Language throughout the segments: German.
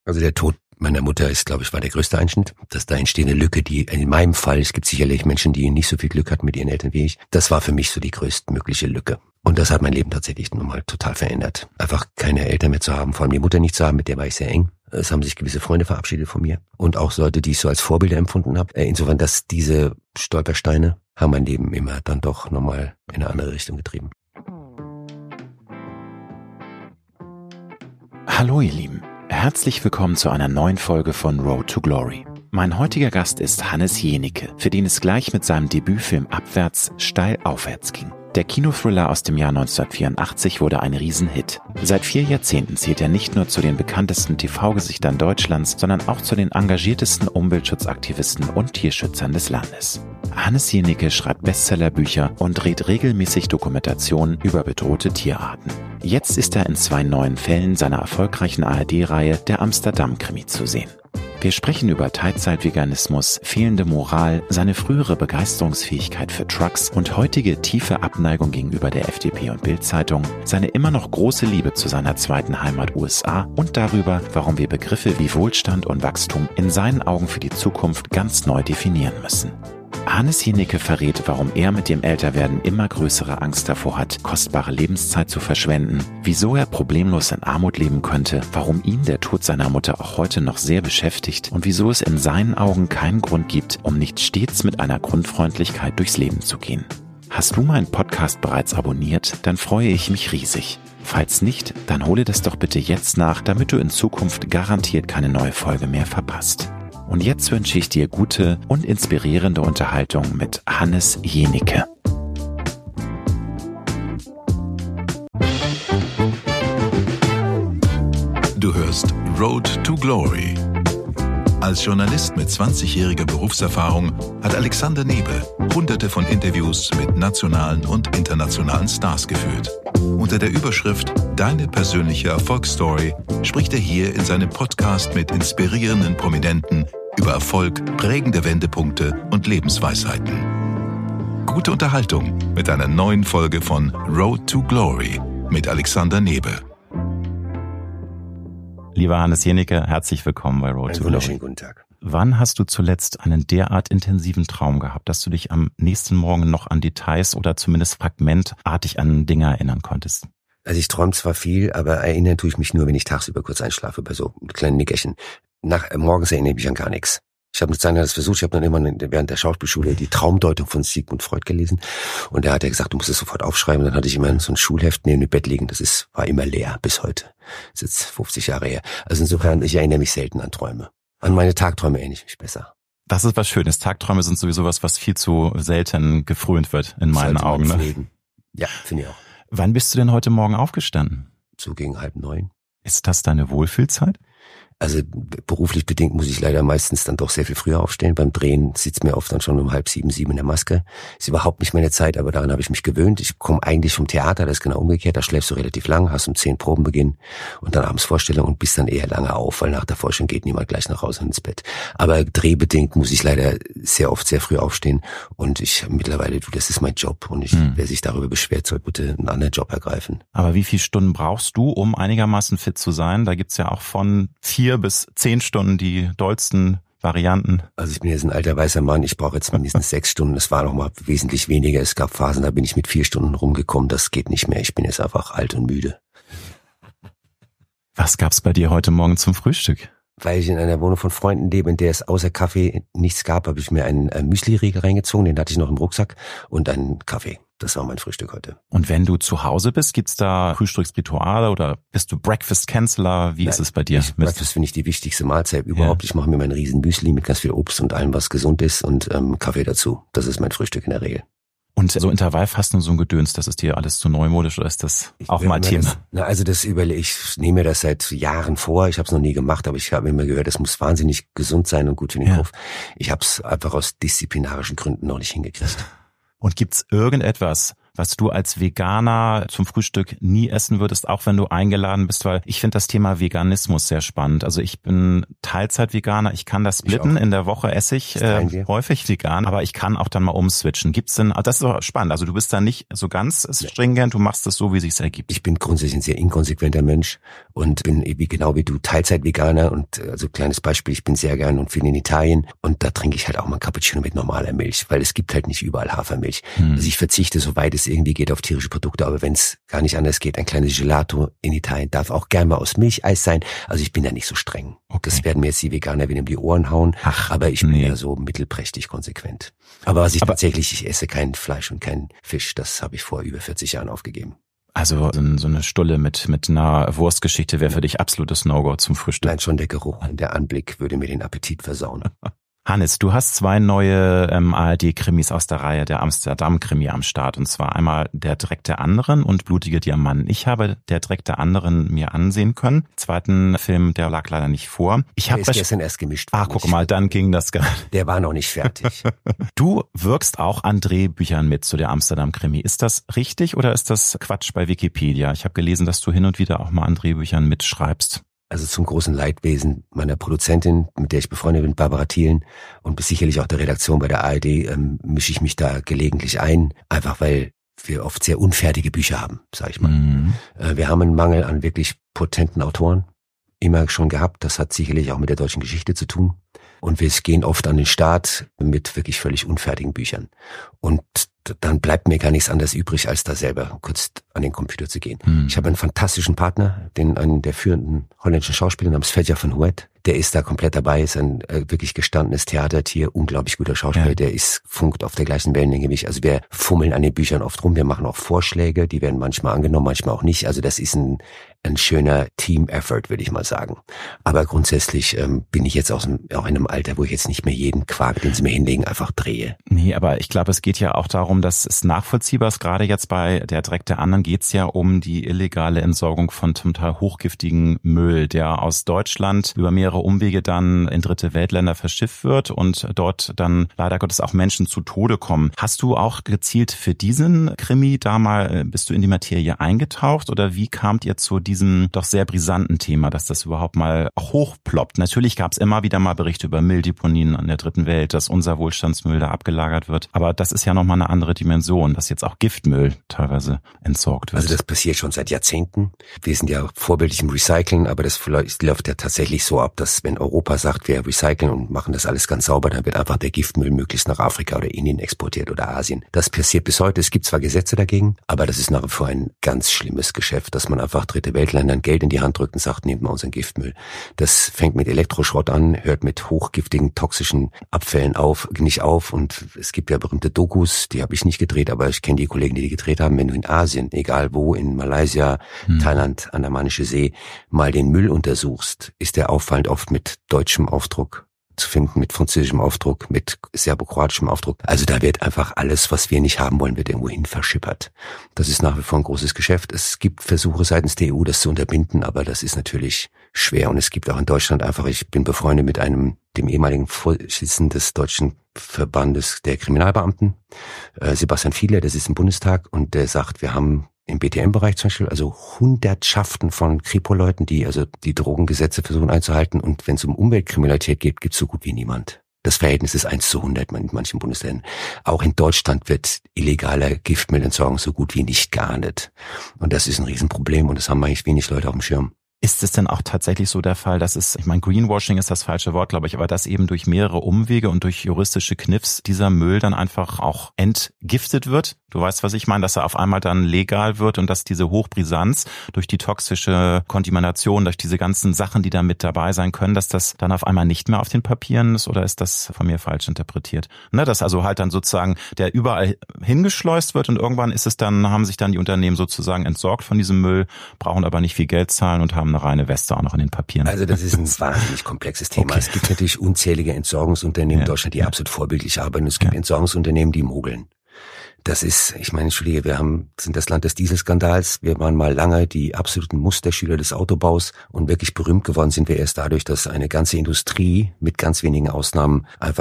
Also der Tod meiner Mutter ist, glaube ich, war der größte Einschnitt. Dass da entstehende Lücke, die in meinem Fall, es gibt sicherlich Menschen, die nicht so viel Glück hatten mit ihren Eltern wie ich, das war für mich so die größtmögliche Lücke. Und das hat mein Leben tatsächlich nochmal total verändert. Einfach keine Eltern mehr zu haben, vor allem die Mutter nicht zu haben, mit der war ich sehr eng. Es haben sich gewisse Freunde verabschiedet von mir und auch Leute, die ich so als Vorbilder empfunden habe. Insofern, dass diese Stolpersteine haben mein Leben immer dann doch nochmal in eine andere Richtung getrieben. Hallo ihr Lieben, herzlich willkommen zu einer neuen Folge von Road to Glory. Mein heutiger Gast ist Hannes Jenicke, für den es gleich mit seinem Debütfilm Abwärts steil aufwärts ging. Der Kinothriller aus dem Jahr 1984 wurde ein Riesenhit. Seit 4 Jahrzehnten zählt er nicht nur zu den bekanntesten TV-Gesichtern Deutschlands, sondern auch zu den engagiertesten Umweltschutzaktivisten und Tierschützern des Landes. Hannes Jenicke schreibt Bestsellerbücher und dreht regelmäßig Dokumentationen über bedrohte Tierarten. Jetzt ist er in 2 neuen Fällen seiner erfolgreichen ARD-Reihe Der Amsterdam-Krimi zu sehen. Wir sprechen über Teilzeitveganismus, fehlende Moral, seine frühere Begeisterungsfähigkeit für Trucks und heutige tiefe Abneigung gegenüber der FDP und Bild-Zeitung, seine immer noch große Liebe zu seiner zweiten Heimat USA und darüber, warum wir Begriffe wie Wohlstand und Wachstum in seinen Augen für die Zukunft ganz neu definieren müssen. Hannes Jenicke verrät, warum er mit dem Älterwerden immer größere Angst davor hat, kostbare Lebenszeit zu verschwenden, wieso er problemlos in Armut leben könnte, warum ihn der Tod seiner Mutter auch heute noch sehr beschäftigt und wieso es in seinen Augen keinen Grund gibt, um nicht stets mit einer Grundfreundlichkeit durchs Leben zu gehen. Hast du meinen Podcast bereits abonniert? Dann freue ich mich riesig. Falls nicht, dann hole das doch bitte jetzt nach, damit du in Zukunft garantiert keine neue Folge mehr verpasst. Und jetzt wünsche ich dir gute und inspirierende Unterhaltung mit Hannes Jenicke. Du hörst Road to Glory. Als Journalist mit 20-jähriger Berufserfahrung hat Alexander Nebe Hunderte von Interviews mit nationalen und internationalen Stars geführt. Unter der Überschrift Deine persönliche Erfolgsstory spricht er hier in seinem Podcast mit inspirierenden Prominenten über Erfolg, prägende Wendepunkte und Lebensweisheiten. Gute Unterhaltung mit einer neuen Folge von Road to Glory mit Alexander Nebe. Lieber Hannes Jenicke, herzlich willkommen bei Road to Glory. Wunderschönen guten Tag. Wann hast du zuletzt einen derart intensiven Traum gehabt, dass du dich am nächsten Morgen noch an Details oder zumindest fragmentartig an Dinge erinnern konntest? Also ich träume zwar viel, aber erinnern tue ich mich nur, wenn ich tagsüber kurz einschlafe bei so kleinen Nickerchen. Morgens erinnere ich mich an gar nichts. Ich habe eine Zeit lang das versucht, ich habe dann immer während der Schauspielschule die Traumdeutung von Sigmund Freud gelesen und da hat er gesagt, du musst es sofort aufschreiben. Und dann hatte ich immer so ein Schulheft neben dem Bett liegen, war immer leer bis heute. Das ist jetzt 50 Jahre her. Also insofern, ich erinnere mich selten an Träume. An meine Tagträume erinnere ich mich besser. Das ist was Schönes. Tagträume sind sowieso was viel zu selten gefrönt wird in meinen Augen. Ne? Ja, finde ich auch. Wann bist du denn heute Morgen aufgestanden? So gegen 8:30. Ist das deine Wohlfühlzeit? Also beruflich bedingt muss ich leider meistens dann doch sehr viel früher aufstehen. Beim Drehen sitzt mir oft dann schon um 6:30, 7 in der Maske. Ist überhaupt nicht meine Zeit, aber daran habe ich mich gewöhnt. Ich komme eigentlich vom Theater, das ist genau umgekehrt. Da schläfst du relativ lang, hast um 10 Probenbeginn und dann abends Vorstellung und bist dann eher lange auf, weil nach der Vorstellung geht niemand gleich nach Hause ins Bett. Aber drehbedingt muss ich leider sehr oft sehr früh aufstehen und ich mittlerweile, das ist mein Job und wer sich darüber beschwert, soll bitte einen anderen Job ergreifen. Aber wie viele Stunden brauchst du, um einigermaßen fit zu sein? Da gibt's ja auch von 4 bis 10 Stunden die dollsten Varianten. Also ich bin jetzt ein alter weißer Mann, ich brauche jetzt mindestens 6 Stunden, das war noch mal wesentlich weniger. Es gab Phasen, da bin ich mit 4 Stunden rumgekommen, das geht nicht mehr, ich bin jetzt einfach alt und müde. Was gab's bei dir heute Morgen zum Frühstück? Weil ich in einer Wohnung von Freunden lebe, in der es außer Kaffee nichts gab, habe ich mir einen Müsli-Riegel reingezogen, den hatte ich noch im Rucksack und einen Kaffee. Das war mein Frühstück heute. Und wenn du zu Hause bist, gibt's da Frühstücksrituale oder bist du Breakfast-Canceler? Wie ist es bei dir? Breakfast finde ich die wichtigste Mahlzeit überhaupt. Ja. Ich mache mir meinen riesen Müsli mit ganz viel Obst und allem, was gesund ist und Kaffee dazu. Das ist mein Frühstück in der Regel. Und so Intervallfasten und so ein Gedöns, das ist dir alles zu neumodisch oder ist das auch mal Thema? Ich nehme mir das seit Jahren vor. Ich habe es noch nie gemacht, aber ich habe immer gehört, es muss wahnsinnig gesund sein und gut für den Kopf. Ich habe es einfach aus disziplinarischen Gründen noch nicht hingekriegt. Und gibt's irgendetwas, was du als Veganer zum Frühstück nie essen würdest, auch wenn du eingeladen bist, weil ich finde das Thema Veganismus sehr spannend. Also ich bin Teilzeit-Veganer, ich kann das splitten, in der Woche esse ich häufig vegan, aber ich kann auch dann mal umswitchen. Gibt's denn, das ist doch spannend, also du bist da nicht so ganz stringent, du machst es so, wie sich's ergibt. Ich bin grundsätzlich ein sehr inkonsequenter Mensch und bin genau wie du Teilzeit-Veganer und also kleines Beispiel, ich bin sehr gern und viel in Italien und da trinke ich halt auch mal ein Cappuccino mit normaler Milch, weil es gibt halt nicht überall Hafermilch. Also ich verzichte, soweit es irgendwie geht, auf tierische Produkte, aber wenn es gar nicht anders geht, ein kleines Gelato in Italien darf auch gern mal aus Milcheis sein. Also ich bin da nicht so streng. Okay. Das werden mir jetzt die Veganer wieder um die Ohren hauen, aber ich bin ja so mittelprächtig konsequent. Aber ich esse kein Fleisch und kein Fisch, das habe ich vor über 40 Jahren aufgegeben. Also so eine Stulle mit einer Wurstgeschichte wäre für dich absolutes No-Go zum Frühstück. Nein, schon der Geruch und der Anblick würde mir den Appetit versauen. Hannes, du hast 2 neue ARD-Krimis aus der Reihe der Amsterdam-Krimi am Start. Und zwar einmal Der Dreck der Anderen und Blutige Diamanten. Ich habe Der Dreck der Anderen mir ansehen können. Zweiten Film, der lag leider nicht vor. Der ist gestern erst gemischt. Guck mal, dann ging das gar nicht. Der war noch nicht fertig. Du wirkst auch an Drehbüchern mit zu der Amsterdam-Krimi. Ist das richtig oder ist das Quatsch bei Wikipedia? Ich habe gelesen, dass du hin und wieder auch mal an Drehbüchern mitschreibst. Also zum großen Leidwesen meiner Produzentin, mit der ich befreundet bin, Barbara Thielen, und sicherlich auch der Redaktion bei der ARD, mische ich mich da gelegentlich ein, einfach weil wir oft sehr unfertige Bücher haben, sag ich mal. Wir haben einen Mangel an wirklich potenten Autoren, immer schon gehabt. Das hat sicherlich auch mit der deutschen Geschichte zu tun. Und wir gehen oft an den Start mit wirklich völlig unfertigen Büchern. Und dann bleibt mir gar nichts anderes übrig, als da selber kurz an den Computer zu gehen. Ich habe einen fantastischen Partner, einen der führenden holländischen Schauspieler namens Fedja van Huet. Der ist da komplett dabei, ist ein wirklich gestandenes Theatertier, unglaublich guter Schauspieler, der funkt auf der gleichen Wellenlänge wie ich. Also wir fummeln an den Büchern oft rum, wir machen auch Vorschläge, die werden manchmal angenommen, manchmal auch nicht. Also das ist ein schöner Team-Effort, würde ich mal sagen. Aber grundsätzlich bin ich jetzt auch in einem Alter, wo ich jetzt nicht mehr jeden Quark, den sie mir hinlegen, einfach drehe. Nee, aber ich glaube, es geht ja auch darum, dass es nachvollziehbar ist. Gerade jetzt bei Der Dreck der Anderen geht es ja um die illegale Entsorgung von zum Teil hochgiftigen Müll, der aus Deutschland über mehrere Umwege dann in dritte Weltländer verschifft wird und dort dann leider Gottes auch Menschen zu Tode kommen. Hast du auch gezielt für diesen Krimi bist du in die Materie eingetaucht oder wie kamt ihr zu diesem doch sehr brisanten Thema, dass das überhaupt mal hochploppt? Natürlich gab es immer wieder mal Berichte über Mülldeponien an der dritten Welt, dass unser Wohlstandsmüll da abgelagert wird, aber das ist ja nochmal eine andere Dimension, dass jetzt auch Giftmüll teilweise entsorgt wird. Also das passiert schon seit Jahrzehnten. Wir sind ja vorbildlich im Recyceln, aber das läuft ja tatsächlich so ab, dass wenn Europa sagt, wir recyceln und machen das alles ganz sauber, dann wird einfach der Giftmüll möglichst nach Afrika oder Indien exportiert oder Asien. Das passiert bis heute. Es gibt zwar Gesetze dagegen, aber das ist nach wie vor ein ganz schlimmes Geschäft, dass man einfach dritte Weltländern Geld in die Hand drückt und sagt, nehmt mal unseren Giftmüll. Das fängt mit Elektroschrott an, hört mit hochgiftigen, toxischen Abfällen nicht auf und es gibt ja berühmte Dokus, die habe ich nicht gedreht, aber ich kenne die Kollegen, die gedreht haben. Wenn du in Asien, egal wo, in Malaysia, Thailand, Andamanische See, mal den Müll untersuchst, ist der auffallend oft mit deutschem Aufdruck zu finden, mit französischem Aufdruck, mit serbokroatischem Aufdruck. Also da wird einfach alles, was wir nicht haben wollen, wird irgendwo hin verschippert. Das ist nach wie vor ein großes Geschäft. Es gibt Versuche seitens der EU, das zu unterbinden, aber das ist natürlich schwer. Und es gibt auch in Deutschland einfach, ich bin befreundet mit dem ehemaligen Vorsitzenden des Deutschen Verbandes der Kriminalbeamten, Sebastian Fiedler, der sitzt im Bundestag und der sagt, wir haben im BTM-Bereich zum Beispiel also Hundertschaften von Kripo-Leuten, die also die Drogengesetze versuchen einzuhalten. Und wenn es um Umweltkriminalität geht, gibt es so gut wie niemand. Das Verhältnis ist 1:100 in manchen Bundesländern. Auch in Deutschland wird illegaler Giftmüllentsorgung so gut wie nicht geahndet. Und das ist ein Riesenproblem und das haben eigentlich wenig Leute auf dem Schirm. Ist es denn auch tatsächlich so der Fall, dass Greenwashing ist das falsche Wort, glaube ich, aber dass eben durch mehrere Umwege und durch juristische Kniffs dieser Müll dann einfach auch entgiftet wird? Du weißt, was ich meine, dass er auf einmal dann legal wird und dass diese Hochbrisanz durch die toxische Kontamination, durch diese ganzen Sachen, die da mit dabei sein können, dass das dann auf einmal nicht mehr auf den Papieren ist oder ist das von mir falsch interpretiert? Ne, dass also halt dann sozusagen der überall hingeschleust wird und irgendwann haben sich dann die Unternehmen sozusagen entsorgt von diesem Müll, brauchen aber nicht viel Geld zahlen und haben eine reine Weste auch noch in den Papieren. Also das ist ein wahnsinnig komplexes Thema. Okay. Es gibt natürlich unzählige Entsorgungsunternehmen in Deutschland, die absolut vorbildlich arbeiten. Es gibt Entsorgungsunternehmen, die mogeln. Das ist, ich meine, Entschuldige, sind das Land des Dieselskandals. Wir waren mal lange die absoluten Musterschüler des Autobaus und wirklich berühmt geworden sind wir erst dadurch, dass eine ganze Industrie mit ganz wenigen Ausnahmen einfach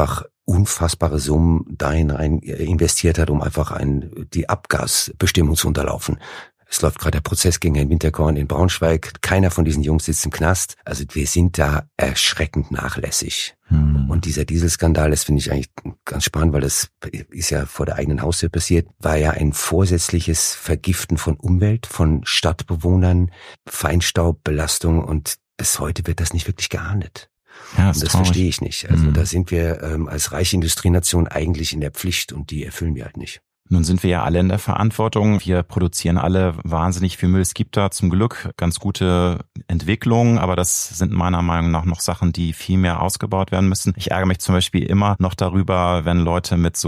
unfassbare Summen dahin rein investiert hat, um einfach die Abgasbestimmung zu unterlaufen. Es läuft gerade der Prozess gegen Herrn Winterkorn in Braunschweig. Keiner von diesen Jungs sitzt im Knast. Also wir sind da erschreckend nachlässig. Und dieser Dieselskandal, das finde ich eigentlich ganz spannend, weil das ist ja vor der eigenen Haustür passiert, war ja ein vorsätzliches Vergiften von Umwelt, von Stadtbewohnern, Feinstaubbelastung, und bis heute wird das nicht wirklich geahndet. Ja, und das verstehe ich nicht. Also da sind wir als reiche Industrienation eigentlich in der Pflicht, und die erfüllen wir halt nicht. Nun sind wir ja alle in der Verantwortung. Wir produzieren alle wahnsinnig viel Müll. Es gibt da zum Glück ganz gute Entwicklungen, aber das sind meiner Meinung nach noch Sachen, die viel mehr ausgebaut werden müssen. Ich ärgere mich zum Beispiel immer noch darüber, wenn Leute mit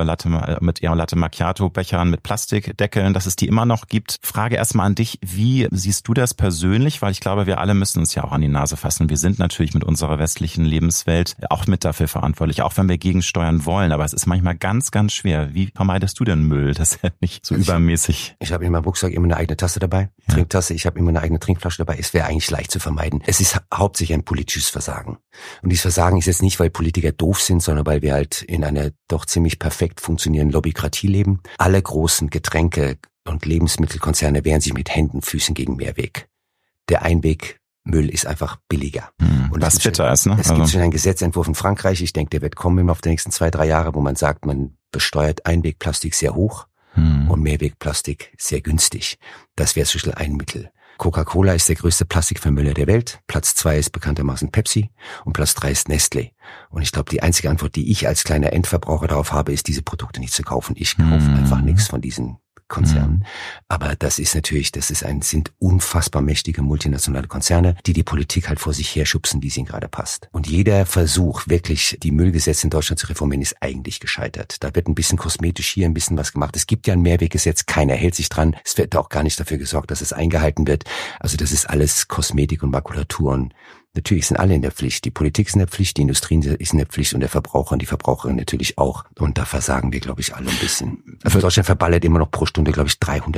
mit ihren Latte Macchiato Bechern mit Plastikdeckeln, dass es die immer noch gibt. Frage erstmal an dich, wie siehst du das persönlich? Weil ich glaube, wir alle müssen uns ja auch an die Nase fassen. Wir sind natürlich mit unserer westlichen Lebenswelt auch mit dafür verantwortlich, auch wenn wir gegensteuern wollen. Aber es ist manchmal ganz, ganz schwer. Wie vermeidest du den Müll? Das ist ja nicht so übermäßig. Ich habe in meinem Rucksack immer eine eigene Tasse dabei, Trinktasse, ich habe immer eine eigene Trinkflasche dabei. Es wäre eigentlich leicht zu vermeiden. Es ist hauptsächlich ein politisches Versagen. Und dieses Versagen ist jetzt nicht, weil Politiker doof sind, sondern weil wir halt in einer doch ziemlich perfekt funktionierenden Lobbykratie leben. Alle großen Getränke- und Lebensmittelkonzerne wehren sich mit Händen, Füßen gegen Mehrweg. Der Einwegmüll ist einfach billiger. Und was bitter ist, ne? Es gibt schon einen Gesetzentwurf in Frankreich, ich denke, der wird kommen im Laufe der nächsten 2-3 Jahre, wo man sagt, man besteuert Einwegplastik sehr hoch und Mehrwegplastik sehr günstig. Das wäre zum Beispiel ein Mittel. Coca-Cola ist der größte Plastikvermüller der Welt. Platz 2 ist bekanntermaßen Pepsi und Platz 3 ist Nestlé. Und ich glaube, die einzige Antwort, die ich als kleiner Endverbraucher darauf habe, ist, diese Produkte nicht zu kaufen. Ich kaufe einfach nichts von diesen Konzernen. Aber das sind unfassbar mächtige multinationale Konzerne, die Politik halt vor sich her schubsen, wie es ihnen gerade passt. Und jeder Versuch, wirklich die Müllgesetze in Deutschland zu reformieren, ist eigentlich gescheitert. Da wird ein bisschen kosmetisch hier ein bisschen was gemacht. Es gibt ja ein Mehrweggesetz, keiner hält sich dran. Es wird auch gar nicht dafür gesorgt, dass es eingehalten wird. Also das ist alles Kosmetik und Makulatur. Und natürlich sind alle in der Pflicht. Die Politik ist in der Pflicht, die Industrie ist in der Pflicht und der Verbraucher und die Verbraucherin natürlich auch. Und da versagen wir, glaube ich, alle ein bisschen. Also Deutschland verballert immer noch pro Stunde, glaube ich,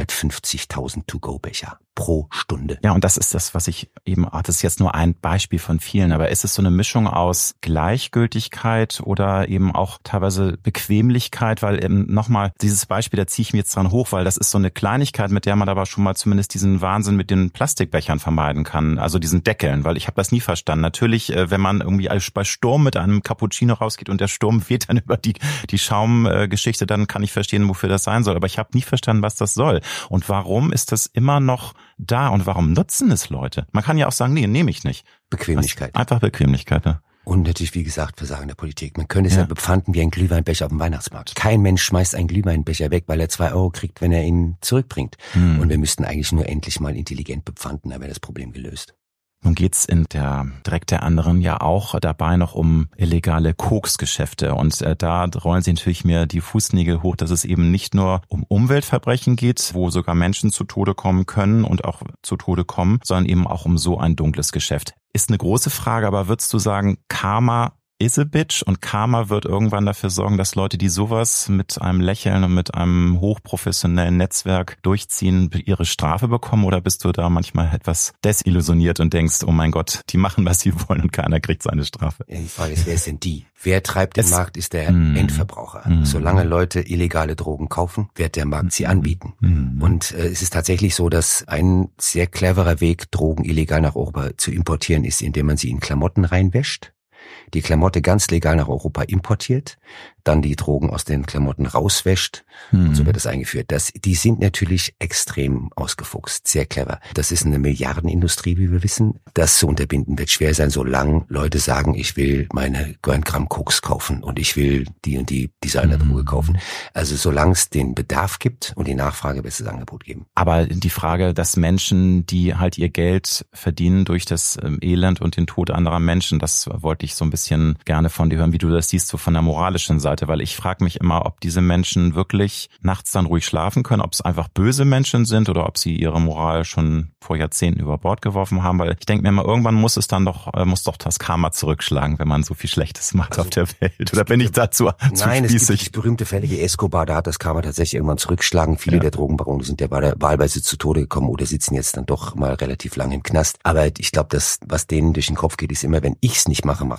350.000 To-Go-Becher. Pro Stunde. Ja, und das ist das, was ich eben, das ist jetzt nur ein Beispiel von vielen, aber ist es so eine Mischung aus Gleichgültigkeit oder eben auch teilweise Bequemlichkeit, weil eben nochmal dieses Beispiel, da ziehe ich mir jetzt dran hoch, weil das ist so eine Kleinigkeit, mit der man aber schon mal zumindest diesen Wahnsinn mit den Plastikbechern vermeiden kann, also diesen Deckeln, weil ich habe das nie verstanden. Natürlich, wenn man irgendwie bei Sturm mit einem Cappuccino rausgeht und der Sturm weht dann über die Schaumgeschichte, dann kann ich verstehen, wofür das sein soll, aber ich habe nie verstanden, was das soll und warum ist das immer noch da und warum nutzen es Leute? Man kann ja auch sagen, nee, nehme ich nicht. Bequemlichkeit. Einfach Bequemlichkeit, ja. Und natürlich, wie gesagt, Versagen der Politik. Man könnte es ja bepfanden wie ein Glühweinbecher auf dem Weihnachtsmarkt. Kein Mensch schmeißt einen Glühweinbecher weg, weil er 2 Euro kriegt, wenn er ihn zurückbringt. Und wir müssten eigentlich nur endlich mal intelligent bepfanden, dann wäre das Problem gelöst. Nun geht's in direkt der anderen ja auch dabei noch um illegale Koksgeschäfte und da rollen sich natürlich mir die Fußnägel hoch, dass es eben nicht nur um Umweltverbrechen geht, wo sogar Menschen zu Tode kommen können und auch zu Tode kommen, sondern eben auch um so ein dunkles Geschäft. Ist eine große Frage, aber würdest du sagen, Karma is a bitch und Karma wird irgendwann dafür sorgen, dass Leute, die sowas mit einem Lächeln und mit einem hochprofessionellen Netzwerk durchziehen, ihre Strafe bekommen? Oder bist du da manchmal etwas desillusioniert und denkst, oh mein Gott, die machen, was sie wollen und keiner kriegt seine Strafe? Die Frage ist, wer ist denn die? Wer treibt den Markt, ist der Endverbraucher. Solange Leute illegale Drogen kaufen, wird der Markt sie anbieten. Und es ist tatsächlich so, dass ein sehr cleverer Weg, Drogen illegal nach Europa zu importieren, ist, indem man sie in Klamotten reinwäscht, die Klamotte ganz legal nach Europa importiert, dann die Drogen aus den Klamotten rauswäscht und so wird das eingeführt. Die sind natürlich extrem ausgefuchst, sehr clever. Das ist eine Milliardenindustrie, wie wir wissen. Das zu unterbinden wird schwer sein, solange Leute sagen, ich will meine 1 Gramm Koks kaufen und ich will die und die Designerdroge kaufen. Also solange es den Bedarf gibt und die Nachfrage, wird es das Angebot geben. Aber die Frage, dass Menschen, die halt ihr Geld verdienen durch das Elend und den Tod anderer Menschen, das wollte ich so ein bisschen gerne von dir hören, wie du das siehst, so von der moralischen Seite, weil ich frage mich immer, ob diese Menschen wirklich nachts dann ruhig schlafen können, ob es einfach böse Menschen sind oder ob sie ihre Moral schon vor Jahrzehnten über Bord geworfen haben, weil ich denke mir immer, irgendwann muss doch das Karma zurückschlagen, wenn man so viel Schlechtes macht auf der Welt. Oder bin ich dazu Nein, es gibt das berühmte Fälle wie Escobar, da hat das Karma tatsächlich irgendwann zurückgeschlagen. Viele der Drogenbarone sind ja wahlweise zu Tode gekommen oder sitzen jetzt dann doch mal relativ lange im Knast. Aber ich glaube, was denen durch den Kopf geht, ist immer, wenn ich's nicht mache, macht's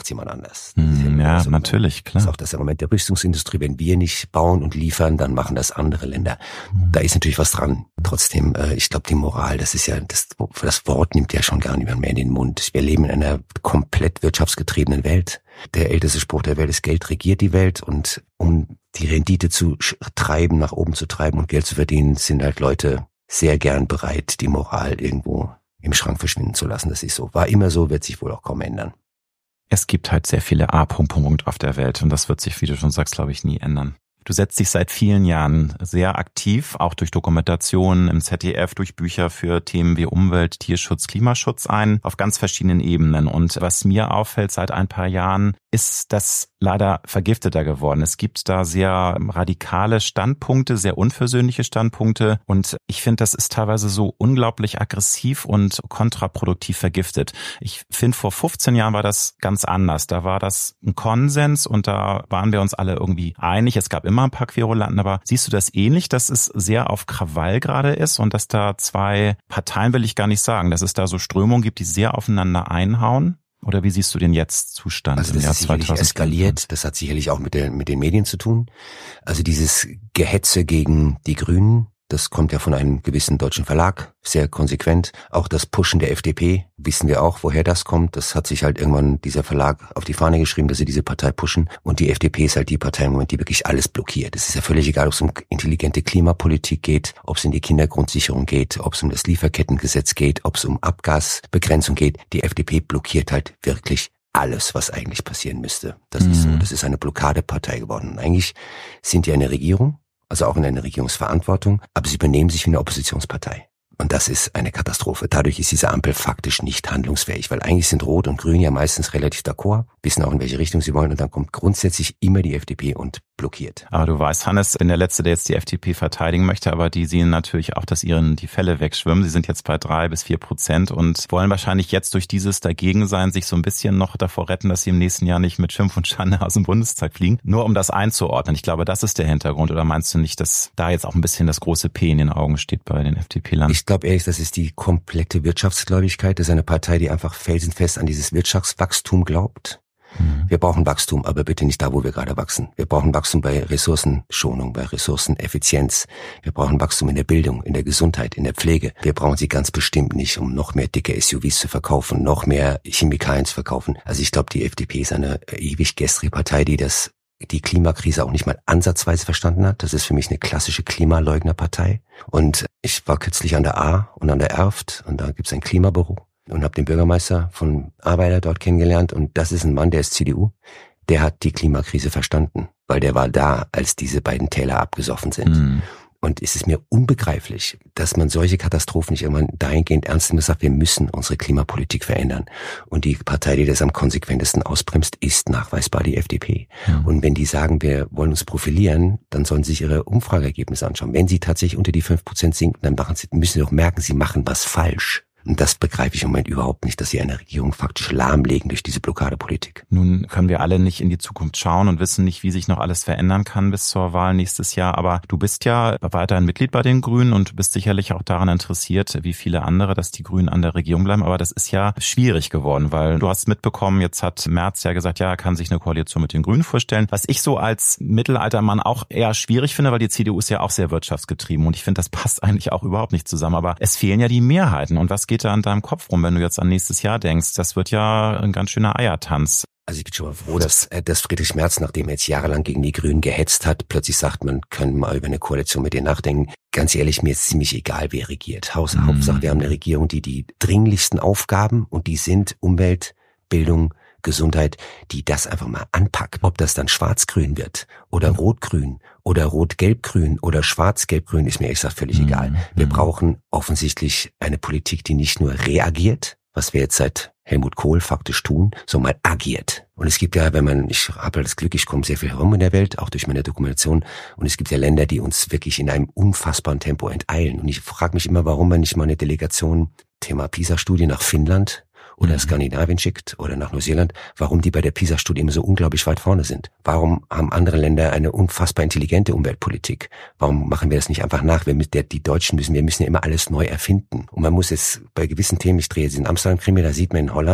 jemand anders. Ja, natürlich, klar. Das ist auch das Argument der Rüstungsindustrie. Wenn wir nicht bauen und liefern, dann machen das andere Länder. Da ist natürlich was dran. Trotzdem, ich glaube, die Moral, das ist ja, das Wort nimmt ja schon gar niemand mehr in den Mund. Wir leben in einer komplett wirtschaftsgetriebenen Welt. Der älteste Spruch der Welt ist, Geld regiert die Welt, und um die Rendite zu treiben, nach oben zu treiben und Geld zu verdienen, sind halt Leute sehr gern bereit, die Moral irgendwo im Schrank verschwinden zu lassen. Das ist so. War immer so, wird sich wohl auch kaum ändern. Es gibt halt sehr viele A. auf der Welt und das wird sich, wie du schon sagst, glaube ich, nie ändern. Du setzt dich seit vielen Jahren sehr aktiv, auch durch Dokumentationen im ZDF, durch Bücher für Themen wie Umwelt, Tierschutz, Klimaschutz ein, auf ganz verschiedenen Ebenen. Und was mir auffällt seit ein paar Jahren, ist das leider vergifteter geworden. Es gibt da sehr radikale Standpunkte, sehr unversöhnliche Standpunkte. Und ich finde, das ist teilweise so unglaublich aggressiv und kontraproduktiv vergiftet. Ich finde, vor 15 Jahren war das ganz anders. Da war das ein Konsens und da waren wir uns alle irgendwie einig. Es gab immer ein paar Querulanten, aber siehst du das ähnlich, dass es sehr auf Krawall gerade ist und dass da zwei Parteien, will ich gar nicht sagen, dass es da so Strömungen gibt, die sehr aufeinander einhauen? Oder wie siehst du den Zustand also im Jahr 2015? Also das ist sicherlich eskaliert, das hat sicherlich auch mit den Medien zu tun. Also dieses Gehetze gegen die Grünen, das kommt ja von einem gewissen deutschen Verlag, sehr konsequent. Auch das Pushen der FDP, wissen wir auch, woher das kommt. Das hat sich halt irgendwann dieser Verlag auf die Fahne geschrieben, dass sie diese Partei pushen. Und die FDP ist halt die Partei im Moment, die wirklich alles blockiert. Es ist ja völlig egal, ob es um intelligente Klimapolitik geht, ob es in die Kindergrundsicherung geht, ob es um das Lieferkettengesetz geht, ob es um Abgasbegrenzung geht. Die FDP blockiert halt wirklich alles, was eigentlich passieren müsste. Das ist so. Das ist eine Blockadepartei geworden. Und eigentlich sind die eine Regierung, also auch in einer Regierungsverantwortung, aber sie benehmen sich wie eine Oppositionspartei. Und das ist eine Katastrophe. Dadurch ist diese Ampel faktisch nicht handlungsfähig, weil eigentlich sind Rot und Grün ja meistens relativ d'accord, wissen auch, in welche Richtung sie wollen, und dann kommt grundsätzlich immer die FDP und blockiert. Aber du weißt, Hannes, ich bin der Letzte, der jetzt die FDP verteidigen möchte, aber die sehen natürlich auch, dass ihnen die Fälle wegschwimmen. Sie sind jetzt bei 3-4% und wollen wahrscheinlich jetzt durch dieses Dagegensein sich so ein bisschen noch davor retten, dass sie im nächsten Jahr nicht mit Schimpf und Schande aus dem Bundestag fliegen. Nur um das einzuordnen. Ich glaube, das ist der Hintergrund. Oder meinst du nicht, dass da jetzt auch ein bisschen das große P in den Augen steht bei den FDP-Lern? Ich glaube ehrlich, das ist die komplette Wirtschaftsgläubigkeit. Das ist eine Partei, die einfach felsenfest an dieses Wirtschaftswachstum glaubt. Wir brauchen Wachstum, aber bitte nicht da, wo wir gerade wachsen. Wir brauchen Wachstum bei Ressourcenschonung, bei Ressourceneffizienz. Wir brauchen Wachstum in der Bildung, in der Gesundheit, in der Pflege. Wir brauchen sie ganz bestimmt nicht, um noch mehr dicke SUVs zu verkaufen, noch mehr Chemikalien zu verkaufen. Also ich glaube, die FDP ist eine ewig gestrige Partei, die die Klimakrise auch nicht mal ansatzweise verstanden hat. Das ist für mich eine klassische Klimaleugnerpartei. Und ich war kürzlich an der A und an der Erft und da gibt's ein Klimabüro und habe den Bürgermeister von Arbeiter dort kennengelernt, und das ist ein Mann, der ist CDU. Der hat die Klimakrise verstanden, weil der war da, als diese beiden Täler abgesoffen sind. Und es ist mir unbegreiflich, dass man solche Katastrophen nicht irgendwann dahingehend ernst nimmt und sagt, wir müssen unsere Klimapolitik verändern. Und die Partei, die das am konsequentesten ausbremst, ist nachweisbar die FDP. Und wenn die sagen, wir wollen uns profilieren, dann sollen sie sich ihre Umfrageergebnisse anschauen. Wenn sie tatsächlich unter die 5% sinken, dann müssen sie doch merken, sie machen was falsch. Und das begreife ich im Moment überhaupt nicht, dass sie eine Regierung faktisch lahmlegen durch diese Blockadepolitik. Nun können wir alle nicht in die Zukunft schauen und wissen nicht, wie sich noch alles verändern kann bis zur Wahl nächstes Jahr. Aber du bist ja weiterhin Mitglied bei den Grünen und bist sicherlich auch daran interessiert, wie viele andere, dass die Grünen an der Regierung bleiben. Aber das ist ja schwierig geworden, weil du hast mitbekommen, jetzt hat Merz ja gesagt, ja, er kann sich eine Koalition mit den Grünen vorstellen. Was ich so als Mittelaltermann auch eher schwierig finde, weil die CDU ist ja auch sehr wirtschaftsgetrieben und ich finde, das passt eigentlich auch überhaupt nicht zusammen. Aber es fehlen ja die Mehrheiten. Und was geht da an deinem Kopf rum, wenn du jetzt an nächstes Jahr denkst? Das wird ja ein ganz schöner Eiertanz. Also ich bin schon mal froh, dass Friedrich Merz, nachdem er jetzt jahrelang gegen die Grünen gehetzt hat, plötzlich sagt, man könnte mal über eine Koalition mit denen nachdenken. Ganz ehrlich, mir ist ziemlich egal, wer regiert. Hauptsache, wir haben eine Regierung, die dringlichsten Aufgaben, und die sind Umwelt, Bildung, Gesundheit, die das einfach mal anpackt. Ob das dann schwarz-grün wird oder rot-grün oder rot-gelb-grün oder schwarz-gelb-grün, ist mir ehrlich gesagt völlig egal. Wir brauchen offensichtlich eine Politik, die nicht nur reagiert, was wir jetzt seit Helmut Kohl faktisch tun, sondern mal agiert. Und es gibt ja, ich habe das Glück, ich komme sehr viel herum in der Welt, auch durch meine Dokumentation, und es gibt ja Länder, die uns wirklich in einem unfassbaren Tempo enteilen. Und ich frage mich immer, warum man nicht mal eine Delegation, Thema PISA-Studie, nach Finnland oder Skandinavien schickt oder nach Neuseeland, warum die bei der PISA-Studie immer so unglaublich weit vorne sind. Warum haben andere Länder eine unfassbar intelligente Umweltpolitik? Warum machen wir das nicht einfach nach? Die Deutschen wir müssen ja immer alles neu erfinden. Und man muss es bei gewissen Themen, ich drehe jetzt den Amsterdam-Krimi, da sieht man in Holland,